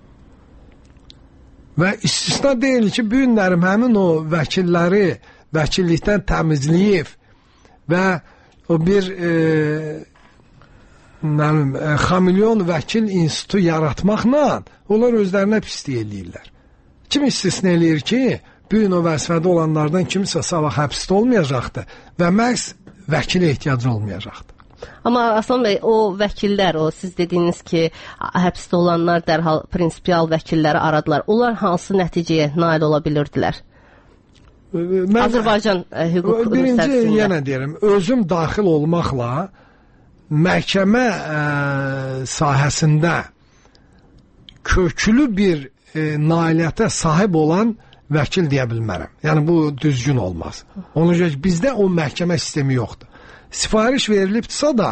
Və istisna deyil ki, bu günlərim həmin o vəkilləri vəkillikdən təmizləyib və o bir e, Nəlim, e, xamilyon vəkil institutu yaratmaqla onlar özlərinə pislik eləyirlər. Kim istisna eləyir ki, bu gün o vəzifədə olanlardan kimsə sabah həbsdə olmayacaqdır və məhz vəkilə ehtiyacı olmayacaqdır. Amma Aslan bəy, o vəkillər, o siz dediyiniz ki, həbsdə olanlar dərhal prinsipial vəkilləri aradılar. Onlar hansı nəticəyə nail ola bilirdilər? Mən, Azərbaycan hüquq birinci, yenə deyirəm, özüm daxil olmaqla məhkəmə ə, sahəsində köklü bir ə, nailiyyətə sahib olan vəkil deyə bilmərəm. Yəni, bu düzgün olmaz. Ona görə ki, bizdə o məhkəmə sistemi yoxdur. Sifariş verilibdirsə da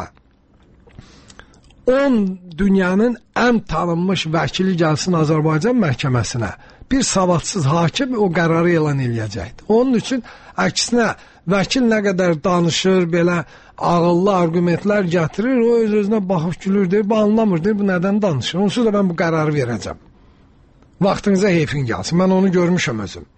on dünyanın ən tanınmış vəkili gəlsin Azərbaycan məhkəməsinə, bir savadsız hakim o qərarı elan eləyəcəkdir. Onun üçün əksinə vəkil nə qədər danışır, belə ağıllı argumentlər gətirir, o öz-özünə baxıb gülür, deyir, bu anlamır, deyir, bu nədən danışır? Onsuz da mən bu qərarı verəcəm. Vaxtınıza heyfin gəlsin, mən onu görmüşəm özüm.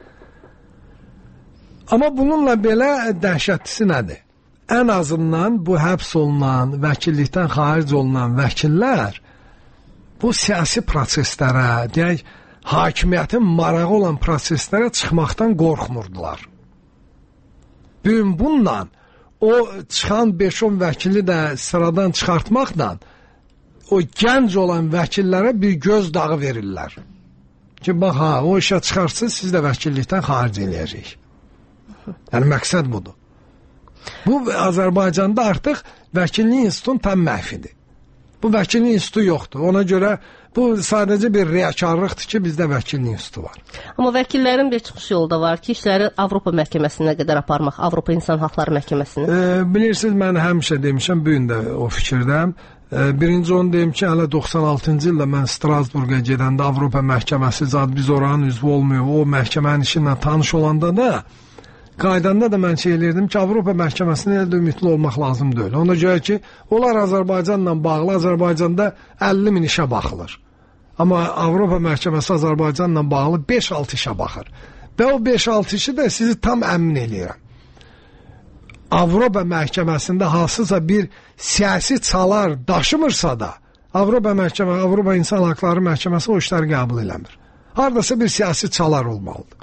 Amma bununla belə dəhşətlisi nədir? Ən azından bu həbs olunan, vəkillikdən xaric olunan vəkillər bu siyasi proseslərə, deyək, hakimiyyətin marağı olan proseslərə çıxmaqdan qorxmurdular. Bugün bununla o çıxan beş on vəkili də sıradan çıxartmaqla o gənc olan vəkillərə bir göz dağı verirlər. Ki, bax, ha, o işə çıxarsın, siz də vəkillikdən xaric eləyəcək. Yəni, məqsəd budur. Bu, Azərbaycanda artıq vəkillik institutun tam məhfidir. Bu, vəkillik institutu yoxdur. Ona görə bu sadəcə bir riyakarlıqdır ki, bizdə vəkillik institutu var. Amma vəkillərin bir çıxış yolu da var ki, işləri Avropa məhkəməsinə qədər aparmaq, Avropa İnsan Haqları Məhkəməsinə. E, bilirsiniz, mən həmişə demişəm, bugün də o fikirdəyəm. E, birinci onu deyim ki, hələ doxsan altıncı ildə mən Strasburqa gedəndə Avropa məhkəməsi, zad biz oranın üzvü olmuyor, o məhkəmənin işinlə tanış olanda da qaydanda da mən şey eləyirdim ki, Avropa məhkəməsinə elə də ümidli olmaq lazım deyil. Ona görə ki, onlar Azərbaycanla bağlı, Azərbaycanda əlli min işə baxılır. Amma Avropa məhkəməsi Azərbaycanla bağlı beş altı işə baxır. Və o beş altı işi də sizi tam əmin eləyirəm. Avropa məhkəməsində hansısa bir siyasi çalar daşımırsa da, Avropa məhkəməsi, Avropa İnsan Haqları Məhkəməsi o işləri qəbul eləmir. Haradasa bir siyasi çalar olmalıdır.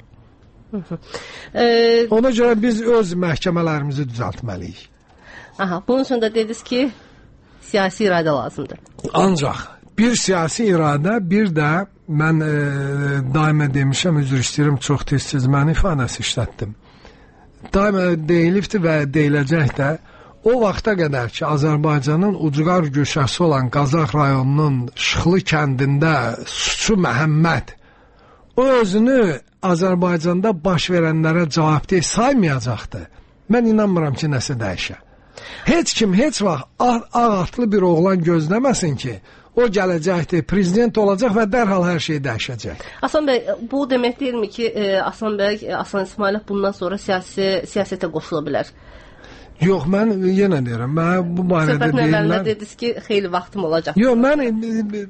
Ee, Ona görə biz öz məhkəmələrimizi düzəltməliyik. Aha, bunun üçün də dediniz ki, siyasi iradə lazımdır. Ancaq bir siyasi iradə, bir də mən e, daimə demişəm, üzr istəyirəm, çox tez-tez mən ifadəsi işlətdim. Daimə deyilibdir və deyiləcək də, o vaxta qədər ki, Azərbaycanın ucqar güşəsi olan Qazax rayonunun Şıxlı kəndində Suçu Məhəmməd o özünü Azərbaycanda baş verənlərə cavabdeh saymayacaqdı. Mən inanmıram ki, nəsə dəyişə. Heç kim, heç vaxt ağ atlı bir oğlan gözləməsin ki, o gələcəkdir, prezident olacaq və dərhal hər şey dəyişəcək. Aslan bəy, bu demək deyilmi ki, Aslan bəy, Aslan İsmailov bundan sonra siyasi, siyasətə qoşula bilər? Yox, mən yenə deyirəm, mən bu barədə deyirlər. Söhbətin əvvəlində dediniz ki, xeyli vaxtım olacaq. Yox, mən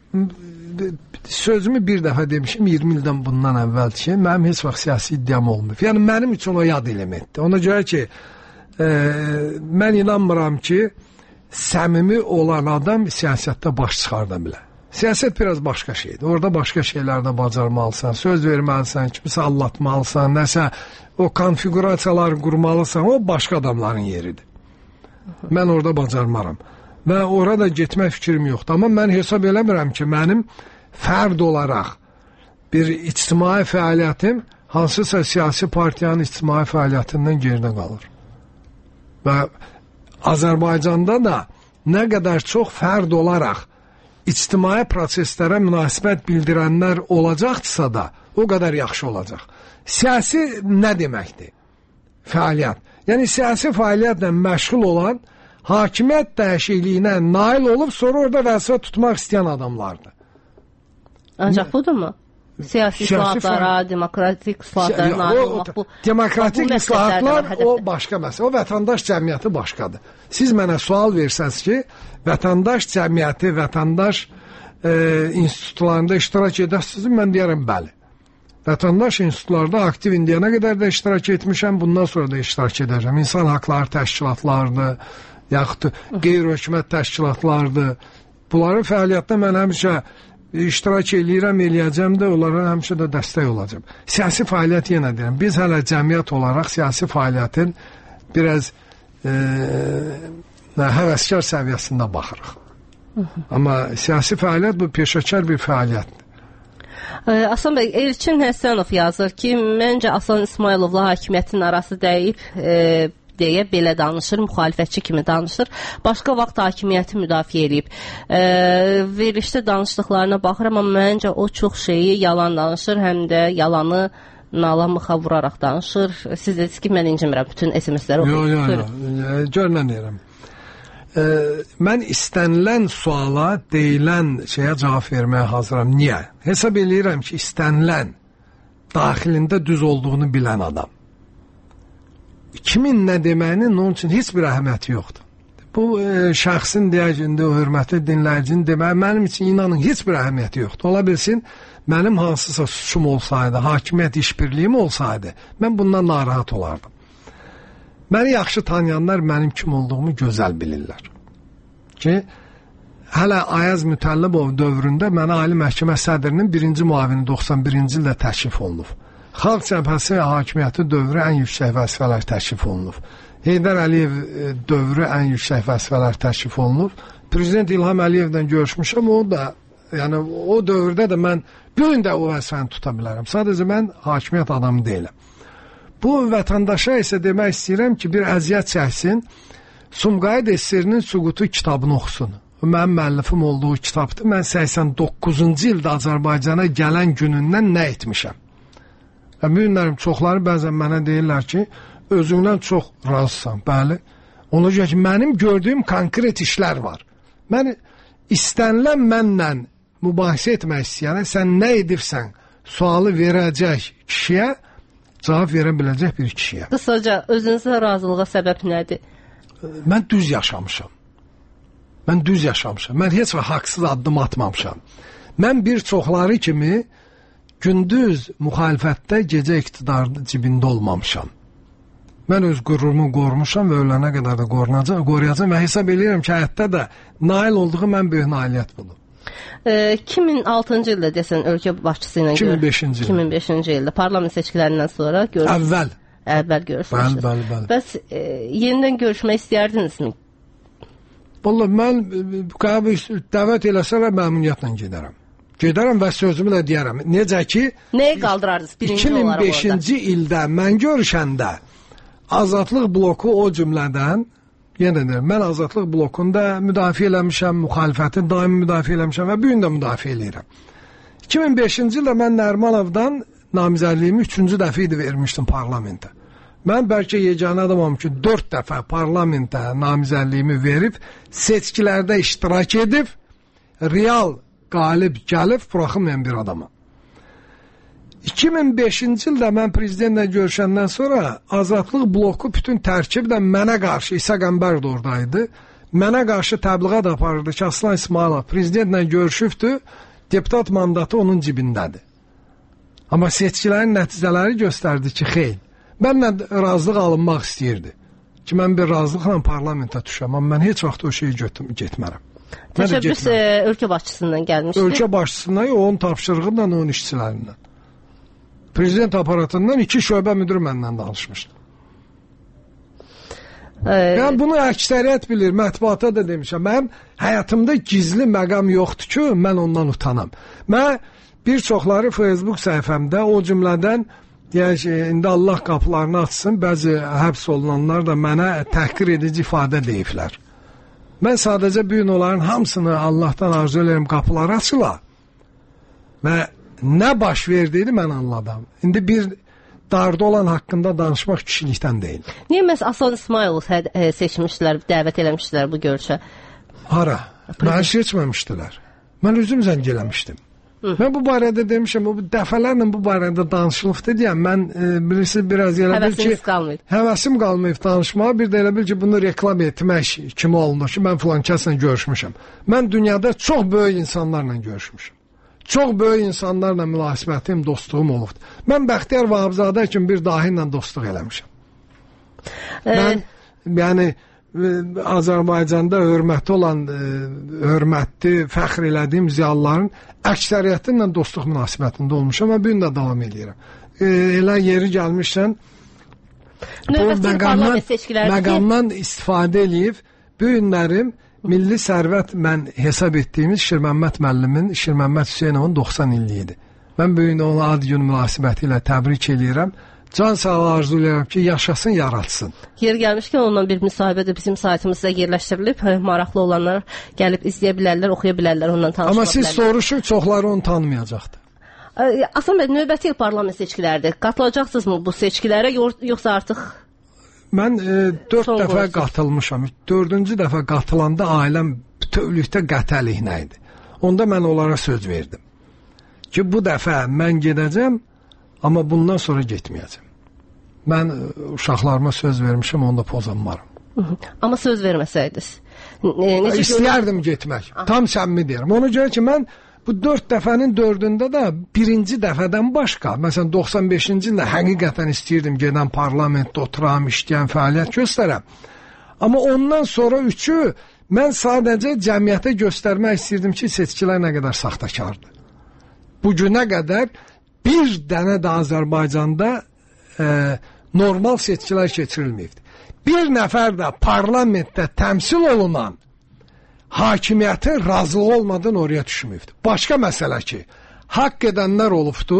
sözümü bir dəfə demişim, iyirmi ildən bundan əvvəl ki, mənim heç vaxt siyasi iddiam olmuyor. Yəni, mənim üçün o yad elementdir. Ona görə ki, e, mən inanmıram ki, səmimi olan adam siyasətdə baş çıxarda bilər. Siyasət biraz başqa şeydir. Orada başqa şeylərdə bacarmalısan, söz verməlisən, kimisə allatmalısan, nəsə o konfigurasiyalar qurmalısan, o başqa adamların yeridir. Mən orada bacarmaram. Və orada getmək fikrim yoxdur. Amma mən hesab eləmirəm ki, mənim fərd olaraq bir ictimai fəaliyyətim hansısa siyasi partiyanın ictimai fəaliyyətindən geridə qalır. Və Azərbaycanda da nə qədər çox fərd olaraq ictimai proseslərə münasibət bildirənlər olacaqdırsa da, o qədər yaxşı olacaq. Siyasi nə deməkdir? Fəaliyyət. Yəni, siyasi fəaliyyətlə məşğul olan hakimiyyət dəyişikliyinə nail olub, sonra orada vəzifə tutmaq istəyən adamlardır. Ancaq budurmu? Siyasi islahatlara, demokratik islahatlara nail olmaq bu. Demokratik islahatlar o başqa məsələ. O vətəndaş cəmiyyəti başqadır. Siz mənə sual versəniz ki, vətəndaş cəmiyyəti, vətəndaş e, institutlarında iştirak edəsiniz, mən deyərəm bəli. Vətəndaş institutlarda aktiv indiyana qədər də iştirak etmişəm, bundan sonra da iştirak edəcəm. İnsan haqları təşkilatlarıdır, yaxud qeyri-hökumət təşkilatlardır. Bunların fəaliyyətdə mən həmişə iştirak eləyirəm, eləyəcəm də, onlara həmişə də dəstək olacam. Siyasi fəaliyyət yenə deyirəm, biz hələ cəmiyyət olaraq siyasi fəaliyyətin biraz e, həvəskar səviyyəsində baxırıq. Amma siyasi fəaliyyət bu peşəkar bir fəaliyyətdir. Aslan bəy, Elçin Həsənov yazır ki, məncə Aslan İsmayılovla hakimiyyətin arası dəyib e, deyə belə danışır, müxalifətçi kimi danışır. Başqa vaxt hakimiyyəti müdafiə edib. E, verilişdə danışdıqlarına baxıram, amma məncə o çox şeyi yalan danışır, həm də yalanı nalamıxa vuraraq danışır. Siz dediniz ki, mən incimirəm, bütün S M S-ləri oxuyur. Yox, yox, yox, görünən yerəm. E, mən istənilən suala, deyilən şeyə cavab verməyə hazıram. Niyə? Hesab eləyirəm ki, istənilən daxilində düz olduğunu bilən adam. Kimin nə deməyinin onun üçün heç bir əhəmiyyəti yoxdur. Bu e, şəxsin deyəcində, hörmətli dinləyicinin deməyi mənim üçün inanın heç bir əhəmiyyəti yoxdur. Ola bilsin, mənim hansısa suçum olsaydı, hakimiyyət işbirliyim olsaydı, mən bundan narahat olardım. Məni yaxşı tanıyanlar mənim kim olduğumu gözəl bilirlər. Ki, hələ Ayaz Mütəllibov dövründə mənə Ali Məhkəmə sədrinin birinci müavini doxsan birinci ildə təklif olunub. Xalq Cəbhəsi hakimiyyəti dövrü ən yüksək vəzifələr təklif olunub. Heydər Əliyev dövrü ən yüksək vəzifələr təklif olunub. Prezident İlham Əliyevdən görüşmüşəm, o da, yəni o dövrdə də mən bir gün də o vəzifəni tuta bilərəm. Sadəcə mən hakimiyyət adamı deyiləm. Bu vətəndaşa isə demək istəyirəm ki, bir əziyyət çəksin, Sumqayıt S S R-nin Süqutu kitabını oxusun. Mənim müəllifim olduğu kitabdır. Mən səksən doqquzuncu ildə Azərbaycana gələn günündən nə etmişəm? Mühümlərim, çoxları bəzən mənə deyirlər ki, özündən çox razısan. Bəli, ona görə ki, mənim gördüyüm konkret işlər var. Mən istənilən mənlə mübahisə etmək istəyənə, sən nə edirsən, sualı verəcək kişiyə, cavab verə biləcək bir kişiyə. Qısaca, özünüzə razılığa səbəb nədir? Mən düz yaşamışam. Mən düz yaşamışam. Mən heç vaxt haqsız addım atmamışam. Mən bir çoxları kimi gündüz müxalifətdə, gecə iqtidarda cibində olmamışam. Mən öz qürurumu qorumuşam və ölənə qədər də qoruyacam və hesab edirəm ki, həyatda da nail olduğu mən böyük nailiyyət budur. iki min altıncı ildə desən ölkə başçısı ilə iki min beşinci iki min beşinci ildə parlament seçkilərindən sonra görürsünüz. Əvvəl. Əvvəl görürsünüz. Bəli, bəli, bəli. Bəs e, yenidən görüşmək istəyərdinizmi? Vallahi mən qəbul dəvət eləsələr məmnuniyyətlə gedərəm. Gedərəm və sözümü də deyərəm. Necə ki, nəyə qaldırardınız birinci olaraq orada? iki min beşinci ildə mən görüşəndə Azadlıq bloku o cümlədən, yenə deyirəm, mən Azadlıq blokunda müdafiə eləmişəm, müxalifəti daimi müdafiə eləmişəm və bu gün də müdafiə eləyirəm. iki min beşinci ildə mən Nərimanovdan namizədliyimi üçüncü dəfə idi vermişdim parlamentə. Mən bəlkə yeganə adamam ki, dörd dəfə parlamentə namizədliyimi verib, seçkilərdə iştirak edib, real qalib gəlib, buraxılmayan bir adamam. iki min beşinci ildə mən prezidentlə görüşəndən sonra Azadlıq bloku bütün tərkiblə mənə qarşı, İsa Qəmbər də oradaydı, mənə qarşı təbliğat aparırdı ki, Aslan İsmayılov prezidentlə görüşübdü, deputat mandatı onun cibindədir. Amma seçkilərin nəticələri göstərdi ki, xeyr. Mənlə razılıq alınmaq istəyirdi ki, mən bir razılıqla parlamentə düşəm, amma mən heç vaxt o şeyi getmərəm. Təşəbbüs ölkə başçısından gəlmişdi. Ölkə başçısından, onun tapşırığından, onun işçilərindən. Prezident aparatından iki şöbə müdürü məndən danışmışdı. Ee, yəni bunu əksəriyyət bilir, mətbuata da demişəm. Mənim həyatımda gizli məqam yoxdur ki, mən ondan utanam. Mən bir çoxları Facebook səhifəmdə o cümlədən deyək, indi Allah qapılarını açsın, bəzi həbs olunanlar da mənə təhqir edici ifadə deyiblər. Mən sadəcə bu gün onların hamısını Allahdan arzu ederim, qapıları açıla və nə baş verdiyini mən anladım. İndi bir darda olan haqqında danışmaq kişilikdən deyil. Niyə məhz Aslan İsmayılov seçmişdilər, dəvət eləmişdilər bu görüşə? Hara? Mən seçməmişdilər. Mən özüm zəng eləmişdim. Hı. Mən bu barədə demişəm, bu dəfələrlə bu barədə danışılıbdı deyəm. Mən e, birisi biraz elə bil ki, qalmayıb. həvəsim qalmayıb danışmağa, bir də elə bil ki, bunu reklam etmək kimi olunur ki, mən filan kəslə görüşmüşəm. Mən dünyada çox böyük insanlarla görüşmüşəm. Çox böyük insanlarla münasibətim, dostluğum olubdur. Mən Bəxtiyar Vahabzadə kimi bir dahi ilə dostluq eləmişəm. E mən, yəni, Azərbaycanda hörmətli olan, hörmətli, fəxr elədiyim ziyalıların əksəriyyətinlə dostluq münasibətində olmuşam və bu gün də davam edirəm. Elə yeri gəlmişsən, bu məqamdan, məqamdan istifadə eləyib bu günlərim milli sərvət mən hesab etdiyimiz Şirməmməd müəllimin, Şirməmməd Hüseynovun doxsan illiyidir. Mən bu gün onu ad gün münasibəti ilə təbrik edirəm. Can sağlığı arzulayıram ki, yaşasın, yaratsın. Yer gəlmişkən ondan bir müsahibə də bizim saytımızda yerləşdirilib. Maraqlı olanlar gəlib izləyə bilərlər, oxuya bilərlər, ondan tanışa bilərlər. Amma siz soruşun, çoxları onu tanımayacaqdır. Aslan bəy, növbəti il parlament seçkiləridir. Qatılacaqsınızmı bu seçkilərə, yoxsa artıq? Mən e, dörd dəfə qoyursunuz. Qatılmışam. Dördüncü dəfə qatılanda ailəm bütövlükdə qətəliyinə idi. Onda mən onlara söz verdim ki, bu dəfə mən gedəcəm, amma bundan sonra getməyəcəm. Mən uşaqlarıma söz vermişim, onda pozanmaram. Amma söz verməsəydiniz? Necə İstəyərdim getmək. Aha. Tam səmimi deyirəm. Ona görə ki, mən bu dörd dəfənin dördündə də birinci dəfədən başqa, məsələn, doxsan beşinci ildə həqiqətən istəyirdim gedən parlamentdə oturam, işləyən, fəaliyyət göstərəm. Amma ondan sonra üçü mən sadəcə cəmiyyətə göstərmək istəyirdim ki, seçkilər nə qədər saxtakardır. Bu günə qədər bir dənə də Azərbaycanda e, normal seçkilər keçirilməyibdir. Bir nəfər də parlamentdə təmsil olunan hakimiyyətin razılığı olmadan oraya düşməyibdir. Başqa məsələ ki, haqq edənlər olubdu,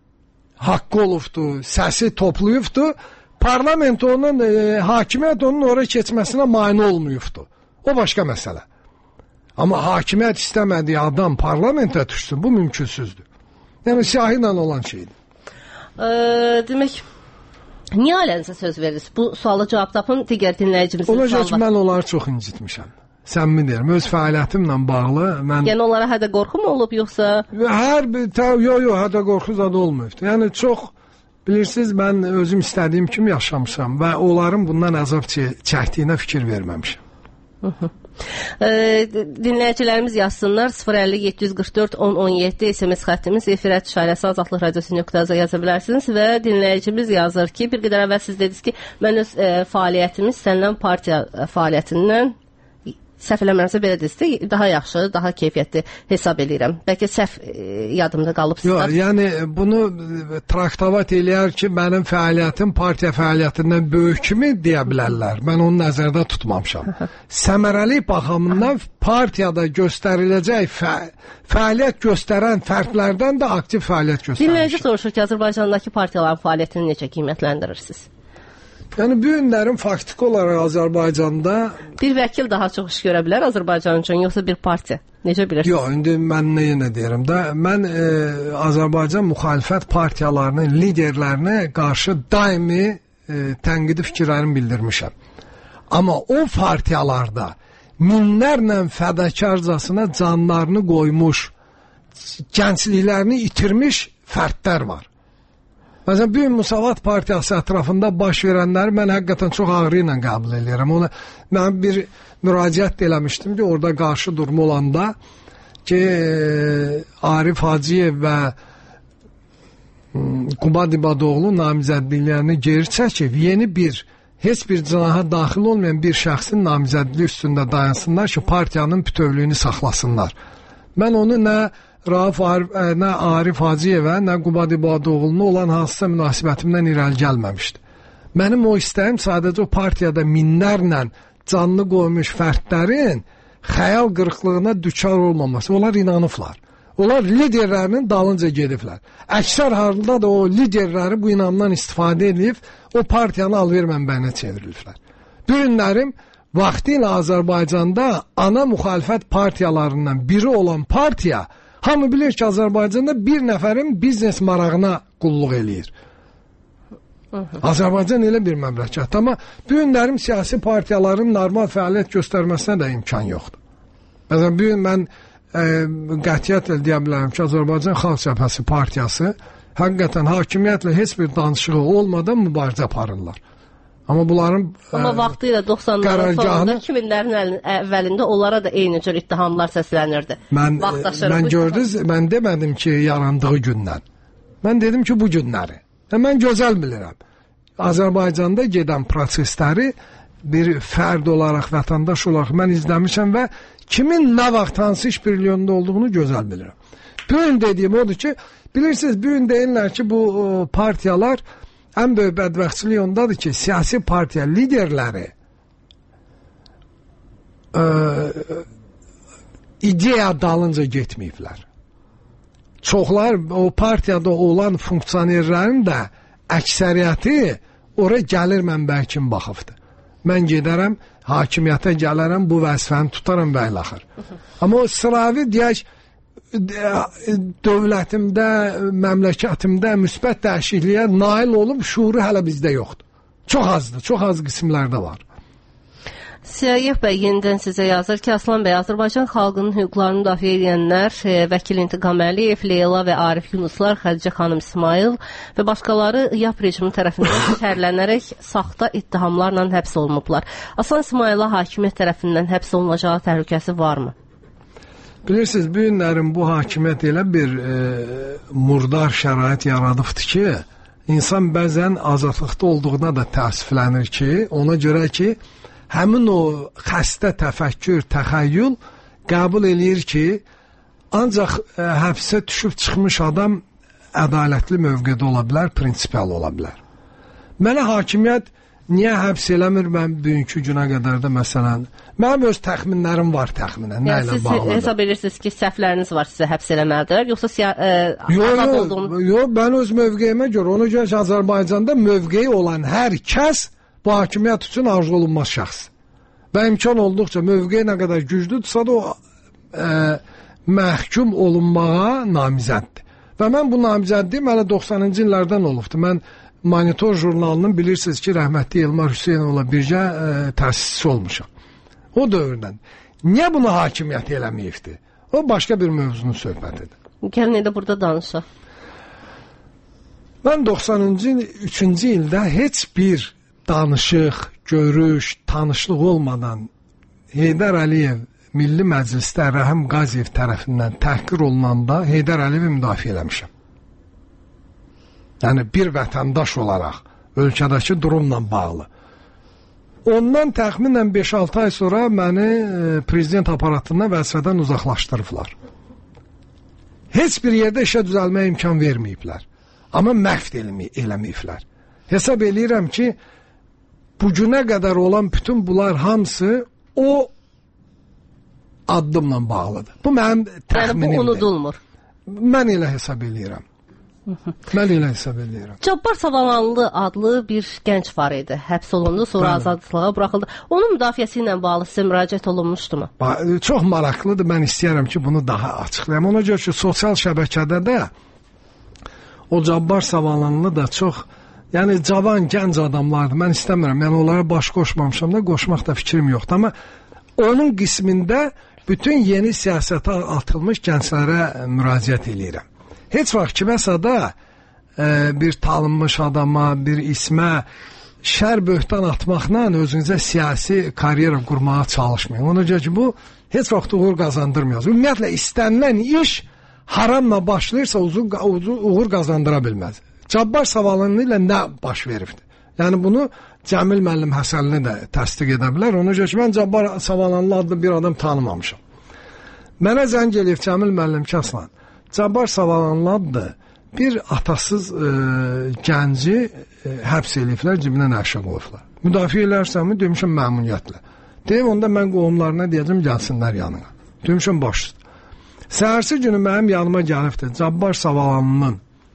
haqqı olubdu, səsi toplayıbdu, parlament onun, e, hakimiyyət onun oraya keçməsinə mane olmayıbdı. O başqa məsələ. Amma hakimiyyət istəmədiyi adam parlamentə düşsün, bu mümkünsüzdür. Yəni siyahı ilə olan şeydir. E, demək, niyə ailənizə söz verirsiniz? Bu sualı cavab tapın, digər dinləyicimizin sualı var. Olacaq ki, mən onları çox incitmişəm. Səmimi deyirəm, öz fəaliyyətimlə bağlı. Mən... Yəni onlara hədə qorxu mu olub, yoxsa? Hər bir, yox, yox, hədə qorxu zadı olmayıbdır. Yəni çox, bilirsiniz, mən özüm istədiyim kimi yaşamışam və onların bundan əzab çəkdiyinə fikir verməmişəm. Hı -hı. E, dinləyicilərimiz yazsınlar sıfır əlli yeddi yüz qırx dörd on on yeddi S M S xəttimiz efirə düşərəsi azadlıq radiosu nöqtə az yaza bilərsiniz və dinləyicimiz yazır ki, bir qədər əvvəl siz dediniz ki, mən öz e, fəaliyyətimi istənilən partiya fəaliyyətindən səhv eləmirəmsə belə deyilsə, daha yaxşı, daha keyfiyyətli hesab edirəm. Bəlkə səhv e, yadımda qalıbsa. Yox, yəni bunu traktavat eləyər ki, mənim fəaliyyətim partiya fəaliyyətindən böyük kimi deyə bilərlər. Mən onu nəzərdə tutmamışam. Səmərəli baxımından partiyada göstəriləcək fə fəaliyyət göstərən fərqlərdən də aktiv fəaliyyət göstərmişəm. Dinləyici soruşur ki, Azərbaycandakı partiyaların fəaliyyətini necə qiymətləndirirsiniz? Yəni bu günlərin faktiki olaraq Azərbaycanda bir vəkil daha çox iş görə bilər Azərbaycan üçün, yoxsa bir partiya? Necə bilirsiniz? Yox, indi mən nəyə nə deyirəm də, mən e, Azərbaycan müxalifət partiyalarının liderlərinə qarşı daimi e, tənqidi fikirlərimi bildirmişəm. Amma o partiyalarda minlərlə fədakarcasına canlarını qoymuş, gəncliklərini itirmiş fərdlər var. Məsələn, bir Müsavat Partiyası ətrafında baş verənləri mən həqiqətən çox ağrı ilə qəbul edirəm. Ona, mən bir müraciət eləmişdim ki, orada qarşı durma olanda ki, e, Arif Hacıyev və Qubad İbadoğlu namizədliklərini geri çəkib, yeni bir, heç bir cinaha daxil olmayan bir şəxsin namizədliyi üstündə dayansınlar ki, partiyanın bütövlüyünü saxlasınlar. Mən onu nə Rauf Arif, nə Arif Hacıyevə, nə Qubad İbadoğlu'na olan hansısa münasibətimdən irəli gəlməmişdi. Mənim o istəyim sadəcə o partiyada minlərlə canlı qoymuş fərdlərin xəyal qırıqlığına düçar olmaması. Onlar inanıblar. Onlar liderlərinin dalınca gediblər. Əksər halda da o liderləri bu inamdan istifadə edib o partiyanı alver mənbəyinə çevirirlər. Bu günlərim vaxtilə Azərbaycanda ana müxalifət partiyalarından biri olan partiya, hamı bilir ki, Azərbaycanda bir nəfərin biznes marağına qulluq eləyir. Azərbaycan elə bir məmləkət. Amma bu günlərim siyasi partiyaların normal fəaliyyət göstərməsinə də imkan yoxdur. Məsələn, bu gün mən e, qətiyyətlə deyə bilərəm ki, Azərbaycan Xalq Cəbhəsi partiyası həqiqətən hakimiyyətlə heç bir danışığı olmadan mübarizə aparırlar. Amma bunların Amma vaxtı ilə doxsanların sonunda iki minlərin əvvəlində onlara da eyni cür ittihamlar səslənirdi. Mən, mən gördünüz, mən demədim ki, yarandığı gündən. Mən dedim ki, bu günləri. Mən gözəl bilirəm. Azərbaycanda gedən prosesləri bir fərd olaraq, vətəndaş olaraq mən izləmişəm və kimin nə vaxt hansı iş birliyində olduğunu gözəl bilirəm. Bugün dediyim odur ki, bilirsiniz, bugün deyirlər ki, bu partiyalar ən böyük bədbəxtçilik ondadır ki, siyasi partiya liderləri ə, ideya dalınca getməyiblər. Çoxlar o partiyada olan funksionerlərin də əksəriyyəti ora gəlir mənbə kimi baxıbdır. Mən gedərəm, hakimiyyətə gələrəm, bu vəzifəni tutaram və ilaxır. Amma o sıravi deyək, dövlətimdə, məmləkətimdə müsbət dəyişikliyə nail olub, şuuru hələ bizdə yoxdur. Çox azdır, çox az qismlərdə var. Siyayih bəy yenidən sizə yazır ki, Aslan bəy, Azərbaycan xalqının hüquqlarını müdafiə edənlər, e, vəkil İntiqam Əliyev, Leyla və Arif Yunuslar, Xədicə xanım İsmail və başqaları YAP rejimi tərəfindən şərlənərək saxta ittihamlarla həbs olunublar. Aslan İsmaila hakimiyyət tərəfindən həbs olunacağı təhlükəsi varmı? Bilirsiniz, bu günlərin bu hakimiyyət elə bir e, murdar şərait yaradıbdır ki, insan bəzən azadlıqda olduğuna da təəssüflənir ki, ona görə ki, həmin o xəstə təfəkkür, təxəyyül qəbul eləyir ki, ancaq ə, həbsə düşüb çıxmış adam ədalətli mövqedə ola bilər, prinsipial ola bilər. Mənə hakimiyyət niyə həbs eləmir, mən bugünkü günə qədər də məsələn, mənim öz təxminlərim var təxminən, nə ilə bağlıdır. Siz hesab edirsiniz ki, səhvləriniz var, sizə həbs eləməlidirlər, yoxsa siya, ə, yox, yox, yox, mən öz mövqeyimə görə, ona görə ki, Azərbaycanda mövqeyi olan hər kəs bu hakimiyyət üçün arzu olunmaz şəxs. Və imkan olduqca mövqeyi nə qədər güclüdürsə də o ə, məhkum olunmağa namizəddir. Və mən bu namizəddiyim hələ doxsanıncı illərdən olubdur. Mən Monitor jurnalının bilirsiniz ki, rəhmətli Elmar Hüseynovla birgə ə, təsisçisi olmuşam. O dövrdən. Niyə bunu hakimiyyət eləməyibdir? O başqa bir mövzunun söhbətidir. Gəlin elə burada danışaq. Mən doxsanıncı üçüncü ildə heç bir danışıq, görüş, tanışlıq olmadan Heydər Əliyev Milli Məclisdə Rəhim Qaziyev tərəfindən təhqir olunanda Heydər Əliyevi müdafiə eləmişəm. Yəni bir vətəndaş olaraq ölkədəki durumla bağlı. Ondan təxminən beş altı ay sonra məni e, prezident aparatından vəzifədən uzaqlaşdırıblar. Heç bir yerdə işə düzəlməyə imkan verməyiblər. Amma məhv eləməyiblər. Hesab eləyirəm ki, bugünə qədər olan bütün bunlar hamısı o addımla bağlıdır. Bu mənim təxminimdir. Yəni bu unudulmur. Mən elə hesab eləyirəm. Mən elə hesab eləyirəm. Cabbar Savalanlı adlı bir gənc var idi. Həbs olundu, sonra Bəli. azadlığa buraxıldı. Onun müdafiəsi ilə bağlı sizə müraciət olunmuşdumu? Çox maraqlıdır. Mən istəyirəm ki, bunu daha açıqlayam. Ona görə ki, sosial şəbəkədə də o Cabbar Savalanlı da çox, yəni cavan, gənc adamlardır. Mən istəmirəm. Yəni onlara baş qoşmamışam da, qoşmaq da fikrim yoxdur. Amma onun qismində bütün yeni siyasətə atılmış gənclərə müraciət eləyirəm. Heç vaxt kiməsə də e, bir tanınmış adama, bir ismə şər böhtan atmaqla özünüzə siyasi karyera qurmağa çalışmayın. Ona görə ki, bu heç vaxt uğur qazandırmıyor. Ümumiyyətlə, istənilən iş haramla başlayırsa uzun, uzun uğur qazandıra bilməz. Cabbar Savalanlı ilə nə baş veribdir? Yəni bunu Cəmil müəllim Həsənli də təsdiq edə bilər. Ona görə ki, mən Cabbar Savalanlı adlı bir adam tanımamışam. Mənə zəng eləyib Cəmil müəllim ki, Aslan, Cabbar Savalanlı adlı bir atasız e, gənci e, həbs eləyiblər, cibinə əşya qoyublar. Müdafiə elərsənmi? Demişəm məmnuniyyətlə. Deyim, onda mən qohumlarına deyəcəm, gəlsinlər yanına. Demişəm, başdır. Səhərsi günü mənim yanıma gəlibdir. Cabbar Savalanlının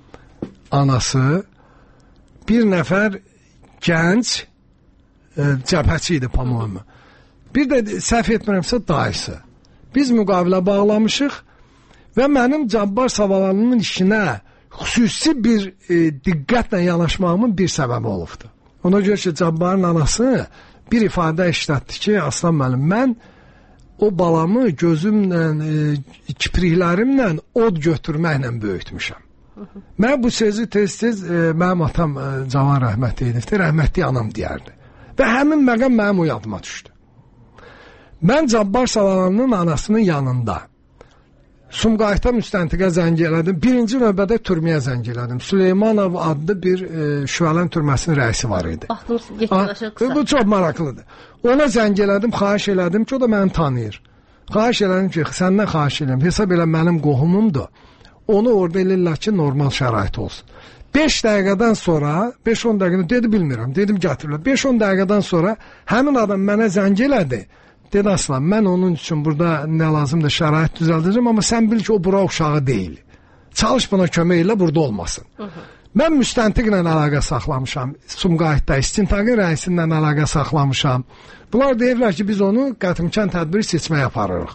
anası bir nəfər gənc e, cəbhəçi idi, pamuğumu. Bir də səhv etmirəmsə dayısı. Biz müqavilə bağlamışıq və mənim Cabbar Savalanlının işinə xüsusi bir e, diqqətlə yanaşmağımın bir səbəbi olubdur. Ona görə ki, Cabbarın anası bir ifadə işlətdi ki, Aslan müəllim, mən o balamı gözümlə, e, kipriklərimlə od götürməklə böyütmüşəm. Mən bu sözü tez-tez e, mənim atam e, Cavan rəhmət edibdir, rəhmətli anam deyərdi. Və həmin məqam mənim o yadıma düşdü. Mən Cabbar Savalanlının anasının yanında Sumqayıtda müstəntiqə zəng elədim. Birinci növbədə türməyə zəng elədim. Süleymanov adlı bir e, Şüvələn türməsinin rəisi var idi. Vaxtımız yetməşə qısa. Bu çox maraqlıdır. Ona zəng elədim, xahiş elədim ki, o da məni tanıyır. Xahiş elədim ki, səndən xahiş elədim. Hesab elə mənim qohumumdur. Onu orada eləyirlər ki, normal şərait olsun. beş dəqiqədən sonra, beş on dəqiqədən, dedi bilmirəm, dedim gətirirlər. beş on dəqiqədən sonra həmin adam mənə zəng elədi. Dedi Aslan, mən onun üçün burada nə lazımdır şərait düzəldəcəm, amma sən bil ki, o bura uşağı deyil. Çalış buna kömək elə, burada olmasın. Hı -hı. Mən müstəntiqlə əlaqə saxlamışam, Sumqayıtda istintaqın rəisindən əlaqə saxlamışam. Bunlar deyirlər ki, biz onu qətimkan tədbiri seçməyə aparırıq.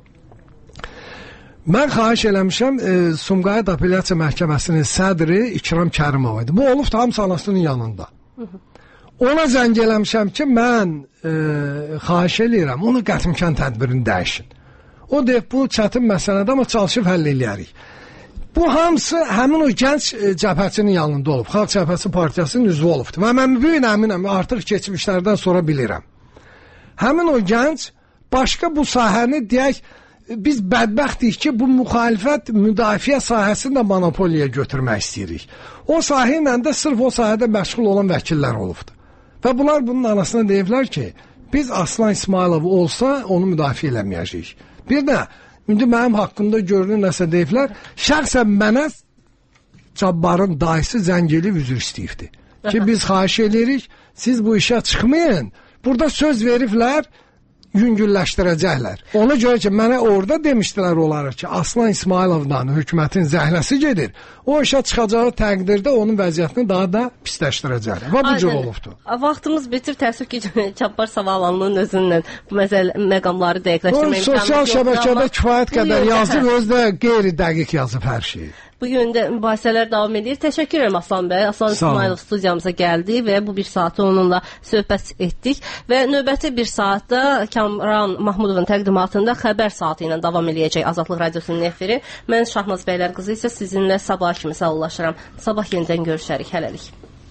Mən xahiş eləmişəm, e, Sumqayıt Apellyasiya Məhkəməsinin sədri İkram Kərimov idi. Bu olub tam sanasının yanında. Hı -hı. Ona zəng eləmişəm ki, mən e, xahiş eləyirəm, onu qətimkan tədbirini dəyişin. O deyib, bu çətin məsələdir, amma çalışıb həll eləyərik. Bu hamısı həmin o gənc e, cəbhəçinin yanında olub. Xalq Cəbhəsi Partiyasının üzvü olubdur. Və mən bu gün əminəm, artıq keçmişlərdən sonra bilirəm. Həmin o gənc başqa bu sahəni deyək, biz bədbəxtik ki, bu müxalifət müdafiə sahəsində monopoliya götürmək istəyirik. O sahə ilə də sırf o sahədə məşğul olan vəkillər olubdur. Və bunlar bunun anasına deyiblər ki, biz Aslan İsmailov olsa onu müdafiə eləməyəcəyik. Bir də indi mənim haqqımda görünür nəsə deyiblər, şəxsən mənə Cabbarın dayısı zəng elib üzr istəyibdir. Ki biz xahiş edirik, siz bu işə çıxmayın. Burada söz veriblər, yüngülləşdirəcəklər. Ona görə ki, mənə orada demişdilər onlara ki, Aslan İsmailovdan hökumətin zəhləsi gedir. O işə çıxacağı təqdirdə onun vəziyyətini daha da pisləşdirəcəklər. Və bu cür olubdur. Vaxtımız bitir, təəssüf ki, Cabbar Savalanlının özündən bu məsələ məqamları dəqiqləşdirmək imkanımız yoxdur. Sosial şəbəkədə kifayət qədər yazıb, özdə qeyri-dəqiq yazıb hər şeyi. Bugün də mübahisələr davam edir. Təşəkkür edirəm Aslan bəy. Aslan İsmailov studiyamıza gəldi və bu bir saatı onunla söhbət etdik. Və növbəti bir saatda Kamran Mahmudovun təqdimatında xəbər saatı ilə davam eləyəcək Azadlıq Radiosunun efiri. Mən Şahmaz bəylər qızı isə sizinlə sabah kimi sağollaşıram. Sabah yenidən görüşərik. Hələlik.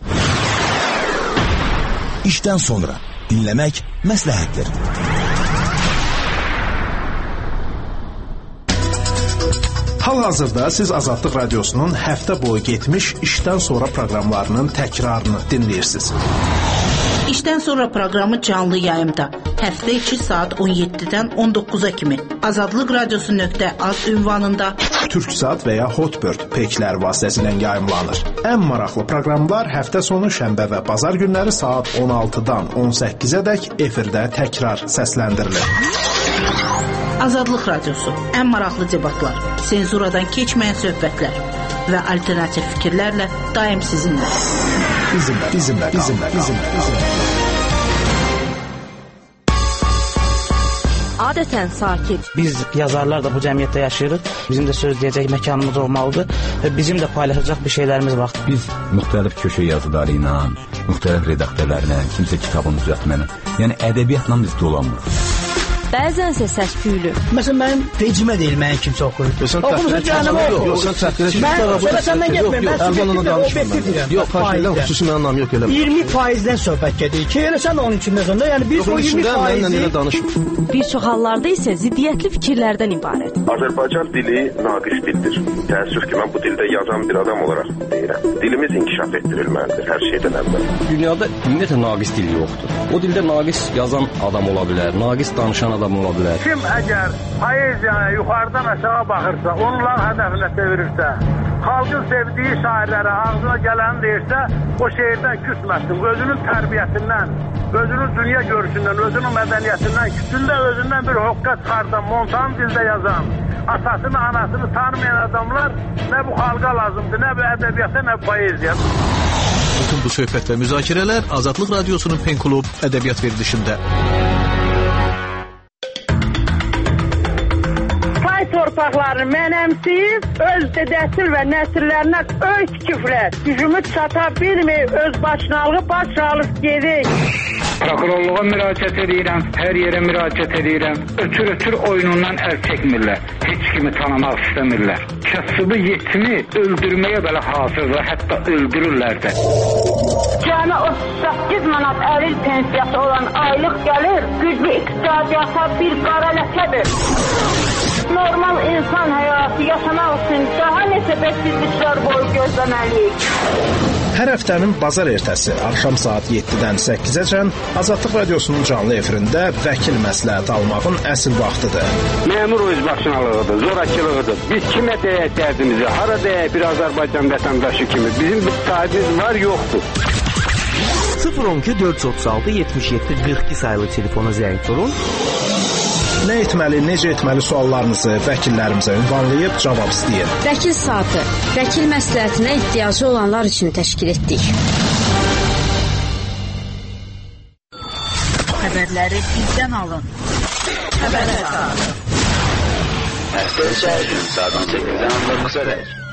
İşdən sonra dinləmək məsləhətdir. Hal-hazırda siz Azadlıq Radiosunun həftə boyu getmiş işdən sonra proqramlarının təkrarını dinləyirsiniz. İşdən sonra proqramı canlı yayımda. Həftə içi saat on yeddidən on doqquza kimi. Azadlıq Radiosu nöqtə az ünvanında Türksat və ya Hotbird peyklər vasitəsilə yayımlanır. Ən maraqlı proqramlar həftə sonu şənbə və bazar günləri saat on altıdan on səkkizədək efirdə təkrar səsləndirilir. Azadlıq Radiosu. Ən maraqlı debatlar, senzuradan keçməyən söhbətlər və alternativ fikirlərlə daim sizinlə. Bizimlə, bizimlə, bizimlə, bizimlə, bizimlə. Adətən sakit. Biz yazarlar da bu cəmiyyətdə yaşayırıq. Bizim də söz deyəcək məkanımız olmalıdır və bizim də paylaşacaq bir şeylərimiz var. Biz müxtəlif köşə yazıları ilə, müxtəlif redaktörlərlə, kimsə kitabını düzəltməklə, yəni ədəbiyyatla biz dolanmırıq. Bəzənsə səs-küylü. Məsələn, mənim vecimə deyil, mənim kimsə oxuyur. Oxumusun canımı oxuyur. Yox, sən təhqilə çıxmır. Mən səndən getməyim, mən subjektiv və obyektiv deyirəm. Yox, xahiş xüsusi mənim anlam yox, eləmə. iyirmi faizdən söhbət gedir ki, elə sən də onun içində zəndə, yəni biz o iyirmi faizi... Bir çox hallarda isə ziddiyyətli fikirlərdən ibarət. Azərbaycan dili naqis dildir. Təəssüf ki, mən bu dildə yazan bir adam olaraq deyirəm. Dilimiz inkişaf etdirilməlidir hər şeydən əvvəl. Dünyada ümumiyyətlə naqis dil yoxdur. O dildə naqis yazan adam ola bilər, naqis danışan adam ola bilər. Kim əgər poeziyaya yuxarıdan aşağı baxırsa, onların hədəfinə çevirirsə, xalqın sevdiyi şairlərə ağzına gələni deyirsə, o şeirdən küsməsin. Özünün tərbiyəsindən, özünün dünya görüşündən, özünün mədəniyyətindən, küsündə özündən bir hoqqa çıxardan, montan dildə yazan, atasını, anasını tanımayan adamlar nə bu xalqa lazımdır, nə bu ədəbiyyata, nə bu poeziya. Bütün bu söhbət və müzakirələr Azadlıq Radiosunun Pen Klub ədəbiyyat verilişində. Torpaqlarını mənəmsiyib, öz dədəsil və nəsillərinə öz küfrət, gücümü çata bilməyib, öz başınalığı baş alıb gedir. Prokurorluğa müraciət edirəm, hər yerə müraciət edirəm. Ötür-ötür oyunundan əl çəkmirlər, heç kimi tanımaq istəmirlər. Kasıbı yetimi öldürməyə belə hazırlar, hətta öldürürlər də. Cəmi otuz səkkiz manat əlil pensiyası olan aylıq gəlir, güclü iqtisadiyyata bir qara ləkədir. Normal insan həyatı yaşamaq üçün daha neçə bəksizliklər boyu gözləməliyik. Hər həftənin bazar ertəsi axşam saat yeddidən səkkizəcən Azadlıq Radiosunun canlı efirində vəkil məsləhət almağın əsl vaxtıdır. Məmur özbaşınalığıdır, zorakılığıdır. Biz kimə deyək dərdimizi, hara deyək bir Azərbaycan vətəndaşı kimi. Bizim bir sahibimiz var, yoxdur. sıfır on iki dörd yüz otuz altı yetmiş yeddi qırx iki sayılı telefona zəng vurun. Nə etməli, necə etməli suallarınızı vəkillərimizə ünvanlayıb cavab istəyin. Vəkil saatı, vəkil məsləhətinə ehtiyacı olanlar üçün təşkil etdik. Xəbərləri bizdən alın. Xəbər saatı. Həftə içərisində saat on səkkizdən on doqquza dək.